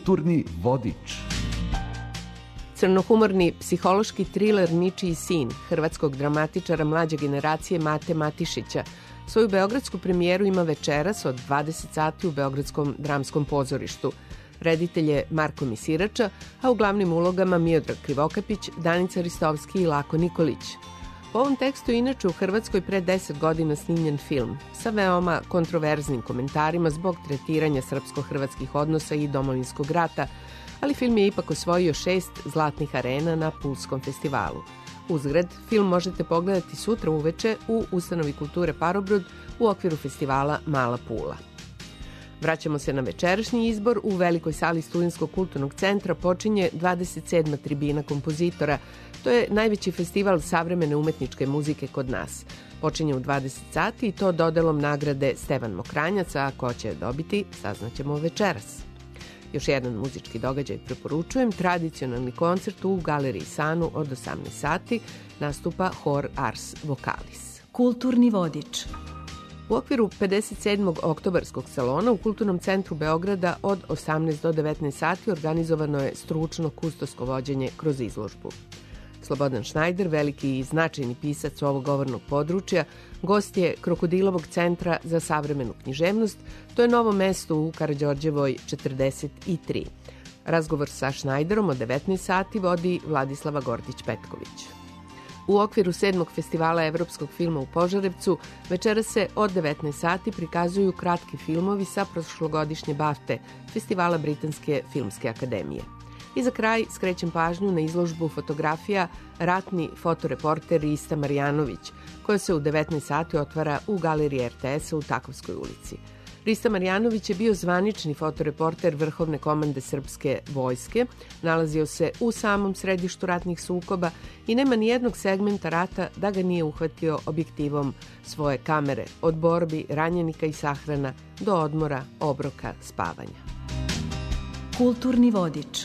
Kulturni vodič. Crnohumorni psihološki triler Ničiji sin hrvatskog dramatičara mlađe generacije Mate Matišića svoju beogradsku premijeru ima večeras od 20 sati u Beogradskom dramskom pozorištu. Reditelj je Marko Misirača, a u glavnim ulogama Miodrag Krivokapić, Danica Ristovski i Lako Nikolić. Po ovom tekstu inače u Hrvatskoj pre 10 godina snimljen film sa veoma kontroverznim komentarima zbog tretiranja srpsko-hrvatskih odnosa i Domovinskog rata, ali film je ipak osvojio 6 zlatnih arena na Pulskom festivalu. Uzgred, film možete pogledati sutra uveče u Ustanovi kulture Parobrod u okviru festivala Mala Pula. Vraćamo se na večerašnji izbor. U velikoj sali Studentskog kulturnog centra počinje 27. tribina kompozitora. To je najveći festival savremene umetničke muzike kod nas. Počinje u 20 sati i to dodelom nagrade Stevan Mokranjac, a ko će dobiti, saznaćemo večeras. Još jedan muzički događaj preporučujem, tradicionalni koncert u Galeriji Sanu od 18 sati nastupa hor Ars Vocalis. Kulturni vodič. U okviru 57. oktobarskog salona u Kulturnom centru Beograda od 18 do 19 sati organizovano je stručno kustosko vođenje kroz izložbu. Slobodan Šnajder, veliki i značajni pisac ovog govornog područja, gost je Krokodilovog centra za savremenu književnost, to je novo mesto u Karađorđevoj 43. Razgovor sa Šnajderom od 19 sati vodi Vladislava Gordić-Petković. U okviru 7. festivala evropskog filma u Požarevcu večera se od 19 sati prikazuju kratki filmovi sa prošlogodišnje BAFTE, festivala Britanske filmske akademije. I za kraj skrećem pažnju na izložbu fotografija Ratni fotoreporter Rista Marjanović, koja se u 19 sati otvara u galeriji RTS-a u Takovskoj ulici. Rista Marjanović je bio zvanični fotoreporter Vrhovne komande Srpske vojske, nalazio se u samom središtu ratnih sukoba i nema ni jednog segmenta rata da ga nije uhvatio objektivom svoje kamere, od borbi, ranjenika i sahrana do odmora, obroka, spavanja. Kulturni vodič.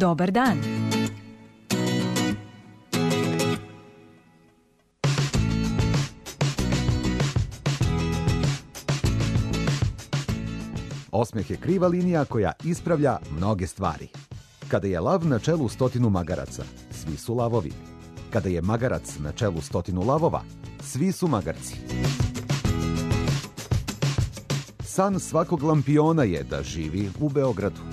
Dobar dan. Osmeh je kriva linija koja ispravlja mnoge stvari. Kada je lav na čelu 100 magaraca, svi su lavovi. Kada je magarac na čelu 100 lavova, svi su magarci. San svakog lampiona je da živi u Beogradu.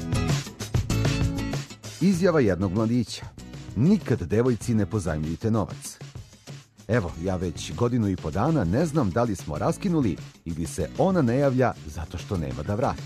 Izjava jednog mladića. Nikad devojci ne pozajmljujte novac. Evo, ja već 1,5 godinu dana ne znam da li smo raskinuli ili se ona ne javlja zato što nema da vrati.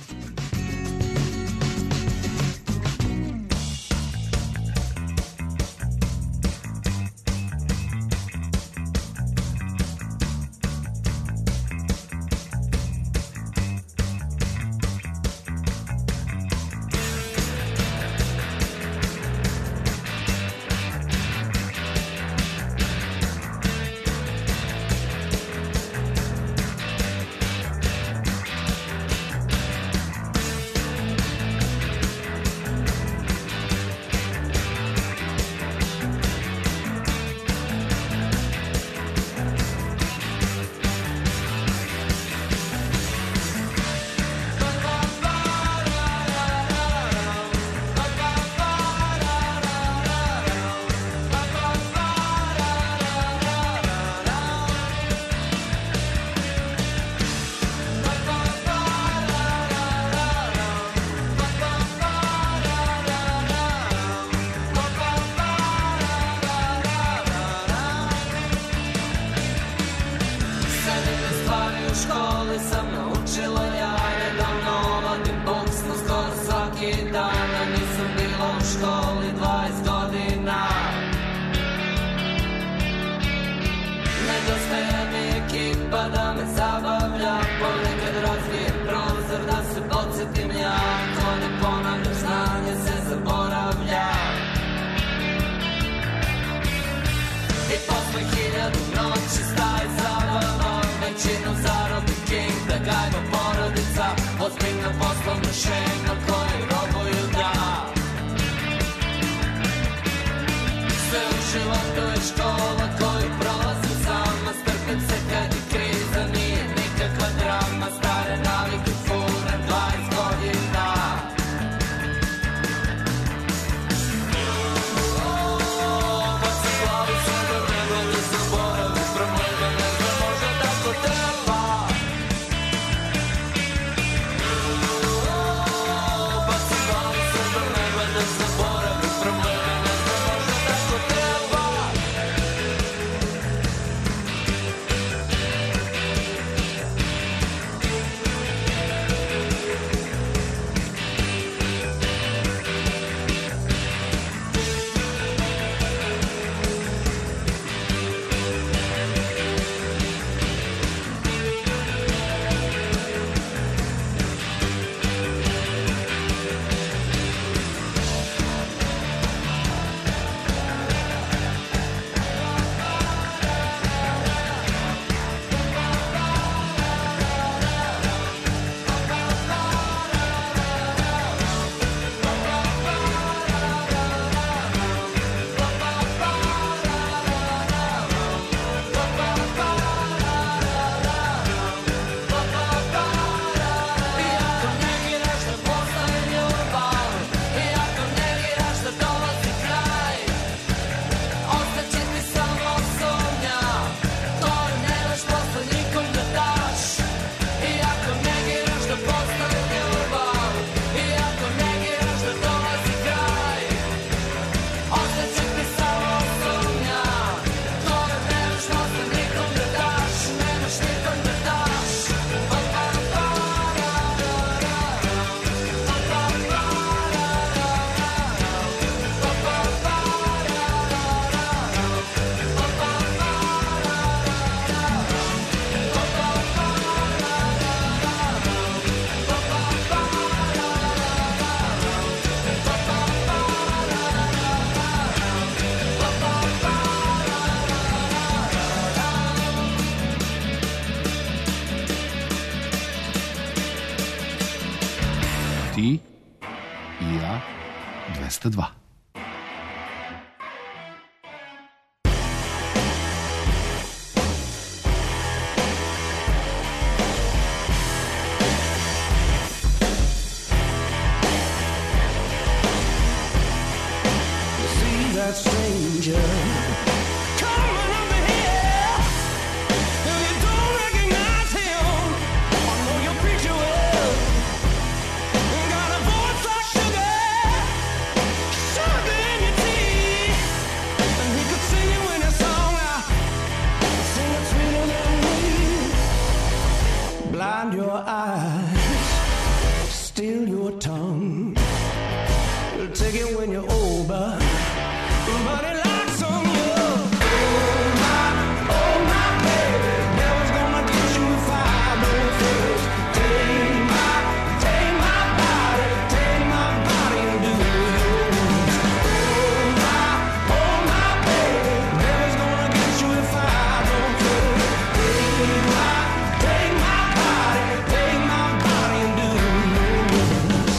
Ti i ja 202. that stranger coming over here. If you don't recognize him, I know you'll preach you well. Got a voice like sugar, sugar in your tea, and he could sing you in a song, sing it sweeter than me. Blind your eyes, steal your tongue. You'll take it when you're older, but it likes on you. Oh my baby, devil's gonna get you if I don't first. Take my body and do yours. Oh my baby, devil's gonna get you if I don't first. Take my body and do yours.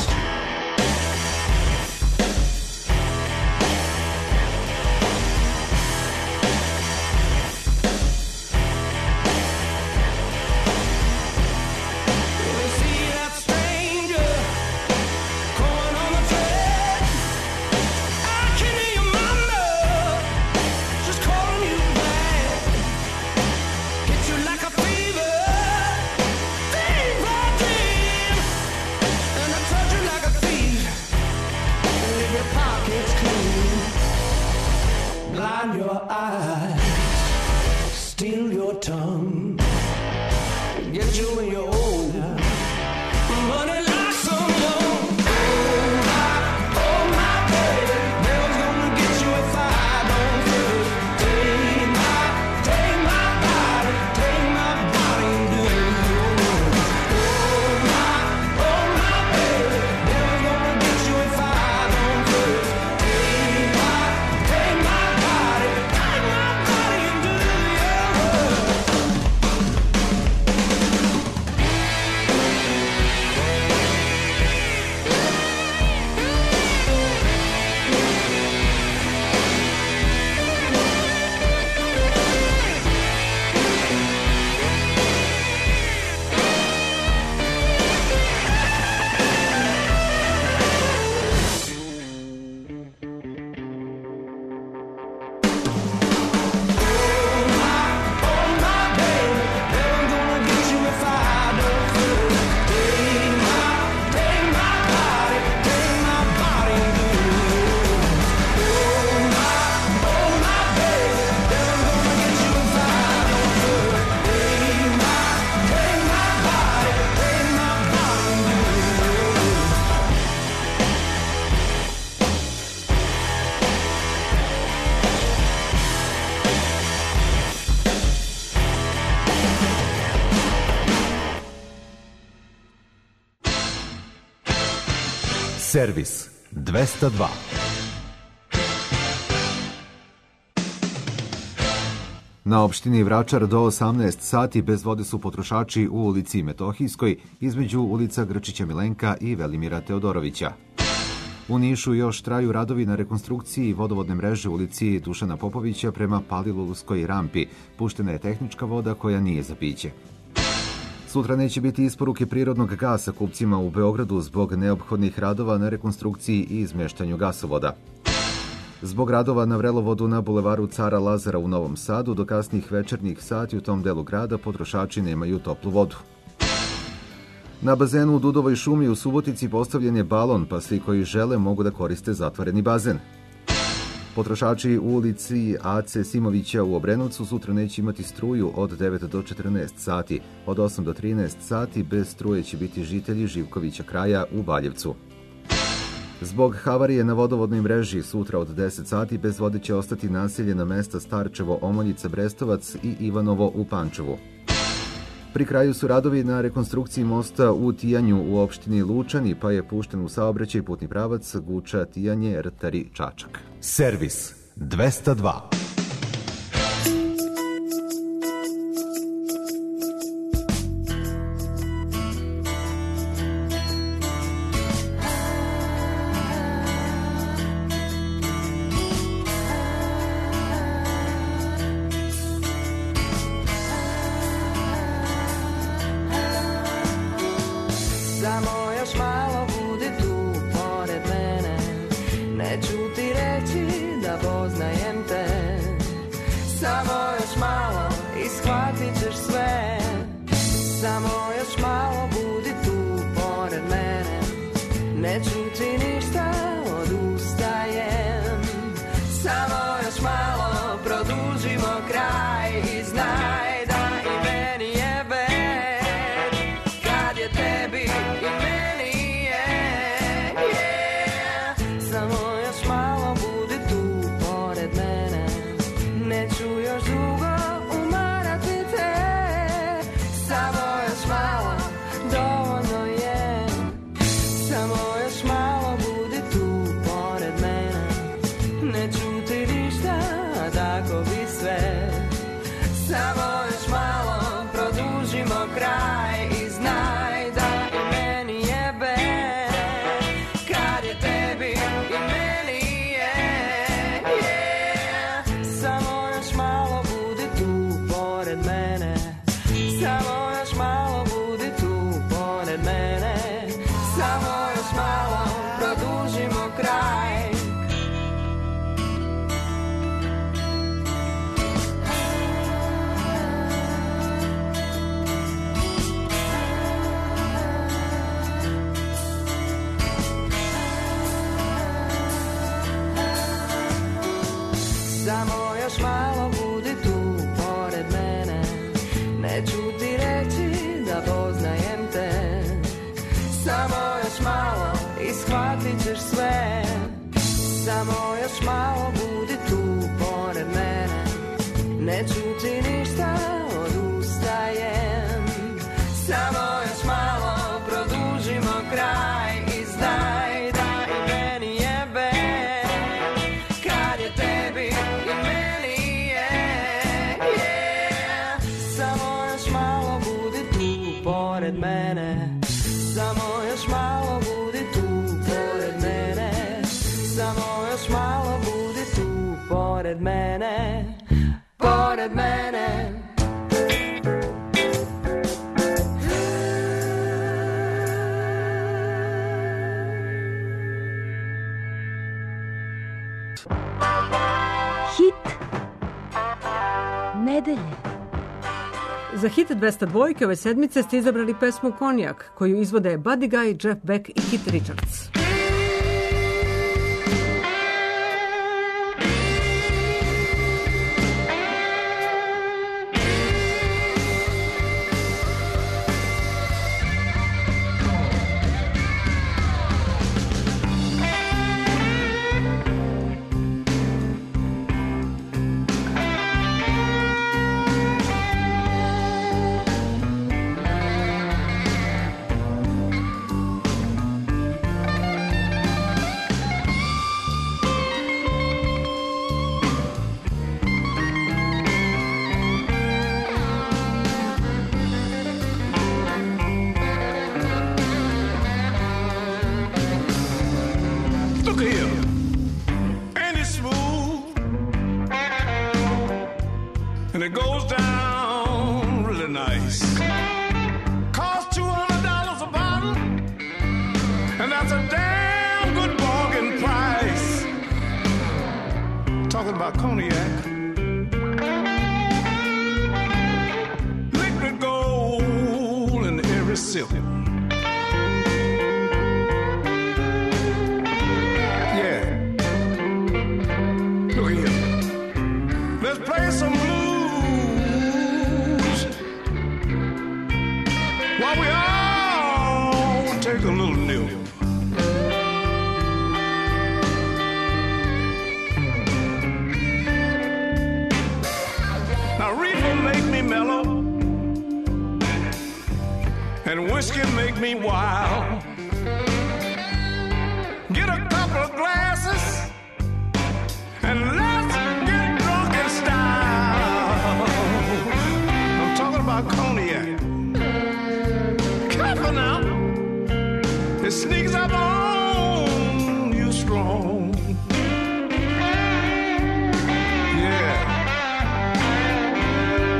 You see that stranger coming on the train? I can hear your mama just calling you back. Hit you like a fever dream, and I touch you like a thief, and leave your pockets clean. Blind your eyes, steal your tongue, get you when you're older, but it locks on you. Oh my baby, devil's gonna get you if I don't first. Take my body and do yours. Oh my baby, devil's gonna get you if I don't first. Take my body and do yours. Servis 202. Na opštini Vračar do 18 sati bez vode su potrošači u ulici Metohijskoj između ulica Grčića Milenka i Velimira Teodorovića. U Nišu još traju radovi na rekonstrukciji vodovodne mreže u ulici Dušana Popovića prema Palilulskoj rampi. Puštena je tehnička voda koja nije za piće. Sutra neće biti isporuke prirodnog gasa kupcima u Beogradu zbog neophodnih radova na rekonstrukciji i izmeštanju gasovoda. Zbog radova na vrelovodu na bulevaru Cara Lazara u Novom Sadu do kasnih večernjih sati u tom delu grada potrošači nemaju toplu vodu. Na bazenu u Dudovoj šumi u Subotici postavljen je balon, pa svi koji žele mogu da koriste zatvoreni bazen. Potrošači u ulici Ace Simovića u Obrenovcu sutra neće imati struju od 9 do 14 sati. Od 8 do 13 sati bez struje će biti žitelji Živkovića kraja u Baljevcu. Zbog havarije na vodovodnoj mreži sutra od 10 sati bez vode će ostati naseljena mesta Starčevo, Omoljica, Brestovac i Ivanovo u Pančevu. Pri kraju su radovi na rekonstrukciji mosta u Tijanju u opštini Lučani, pa je pušten u saobraćaj putni pravac Guča, Tijanje, Rtari, Čačak. Servis 202. Samo još malo budi tu pored mene. Neću ti reći da poznajem te. Samo još malo i shvatit ćeš sve. Samo još malo budi tu pored mene. Ne čuti ništa, odustajem. Samo još malo produžimo kraj i znaj da i meni je bed kad je tebi i meni je. Samo još malo budi tu pored mene. Neću još dugo umarati te. Samo još malo, dovoljno je. Samo još malo budi tu pored mene. Ne čuti ništa, tako bi sve. Samo još malo produžimo kraj i znaj da i meni je bed kad je tebi i meni je. Samo još malo budi tu pored mene. Samo još malo budi tu pored mene. Samo još malo produžimo kraj. Samo još malo budi tu pored mene. Neću ti reći da poznajem te. Samo još malo i shvatit ćeš sve. Samo još malo budi tu pored mene. Ne čuti ništa, odustajem. Samo još malo produžimo kraj i znaj da i meni je bed kad je tebi i meni je. Samo još malo budi tu pored mene. Samo još malo budi tu pored mene. Samo još malo budi tu pored mene. Pored mene. Hit nedelje. Za hit 202 ove sedmice ste izabrali pesmu Konjak, koju izvode Buddy Guy, Jeff Beck i Keith Richards. And it goes down really nice. Costs $200 a bottle, and that's a damn good bargain price. Talking about cognac. Liquid gold in every sip. Yeah. Look at here. Let's play some blues while we all take a little nip. Now reefer make me mellow, and whiskey make me wild. Get a couple of glasses and let's get drunk in style. I'm talking about cognac. Careful now, it sneaks up on you strong. Yeah.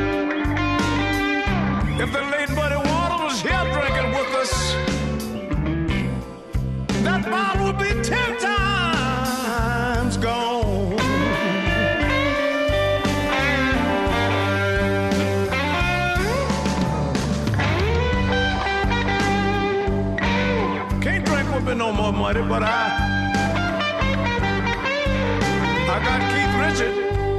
If the late Buddy Water was here drinking with us, nobody, but I got Keith Richards.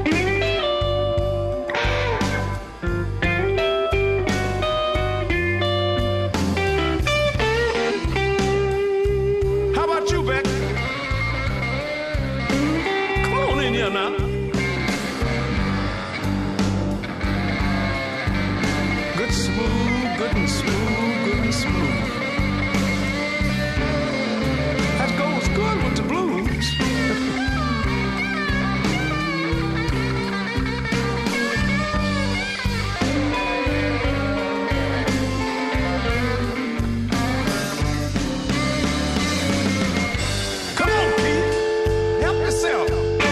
How about you, Beck? Come on in here now. Good smooth, good and smooth, good and smooth. That goes good with the blues. Come on, Keith. Help yourself.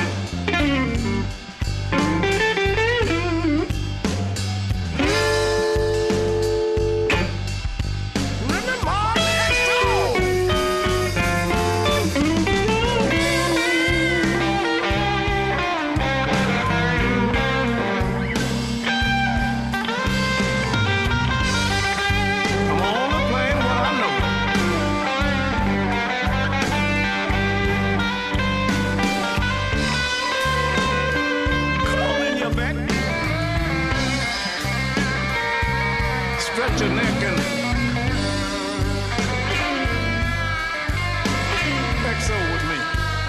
Stretch your neck and exo with me.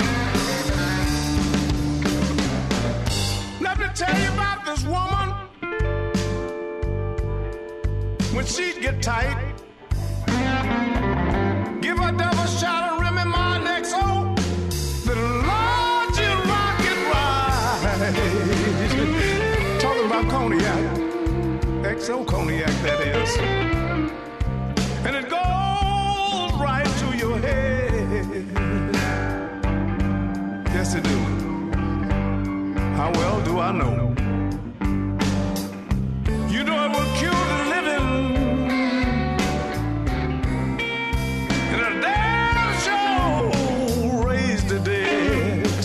Let me tell you about this woman. When she'd get tight, give her double shot of Remy Martin XO. The Lord, you rock it right. Talking about cognac. XO cognac, that is. And it goes right to your head. Yes, it do. How well do I know? You know it will cure the living. And a damn sure raise the dead.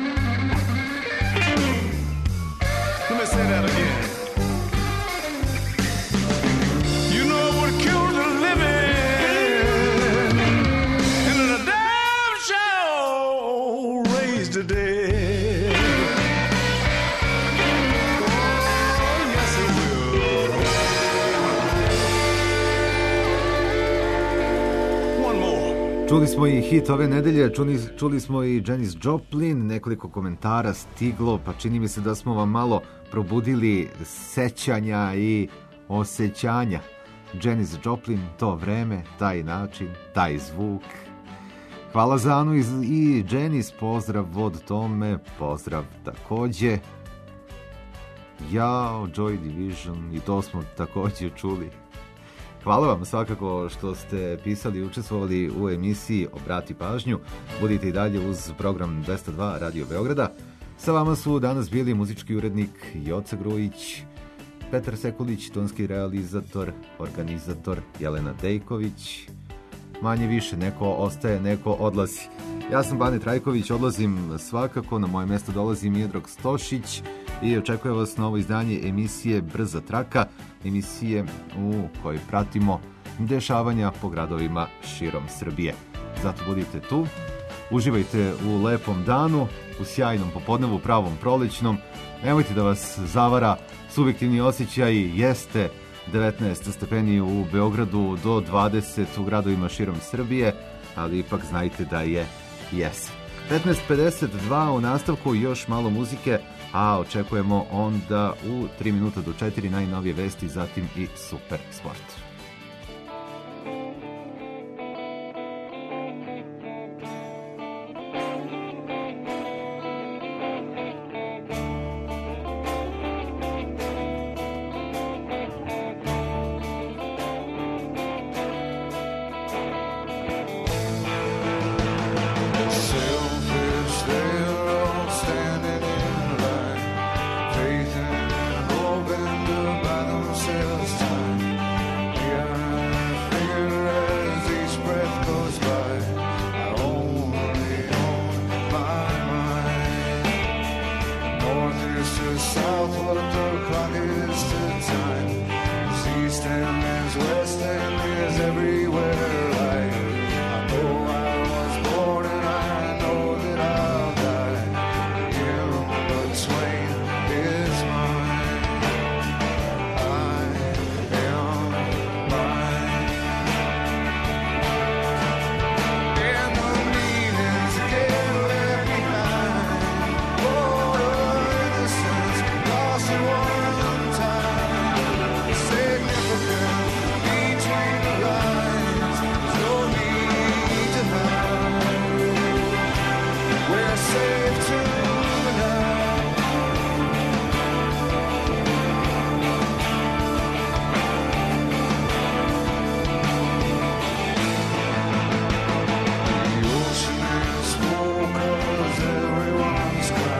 Let me say that again. Čuli smo i hit ove nedelje, čuli smo i Janis Joplin, nekoliko komentara stiglo, pa čini mi se da smo vam malo probudili sećanja i osjećanja. Janis Joplin, to vreme, taj način, taj zvuk. Hvala za Anu i Janis, pozdrav od Tome, pozdrav takođe. Jao, Joy Division, i to smo takođe čuli. Hvala vam svakako što ste pisali i učestvovali u emisiji Obrati pažnju. Budite i dalje uz program 202 Radio Beograda. Sa vama su danas bili muzički urednik Joca Grujić, Petar Sekulić, tonski realizator, organizator Jelena Dejković. Manje više, neko ostaje, neko odlazi. Ja sam Bane Trajković, odlazim svakako, na moje mesto dolazi Miodrag Stošić i očekuje vas novo izdanje emisije Brza traka, emisije u kojoj pratimo dešavanja po gradovima širom Srbije. Zato budite tu, uživajte u lepom danu, u sjajnom popodnevu, pravom prolećnom. Nemojte da vas zavara subjektivni osjećaj, jeste 19 stepeni u Beogradu do 20 u gradovima širom Srbije, ali ipak znajte da je jesen. 15:52 u nastavku, još malo muzike, a očekujemo onda u 3 minuta do 4 najnovije vesti, zatim i super sport. Faith and hope and by themselves time. safe tonight. The ocean is full 'cause everyone's crying.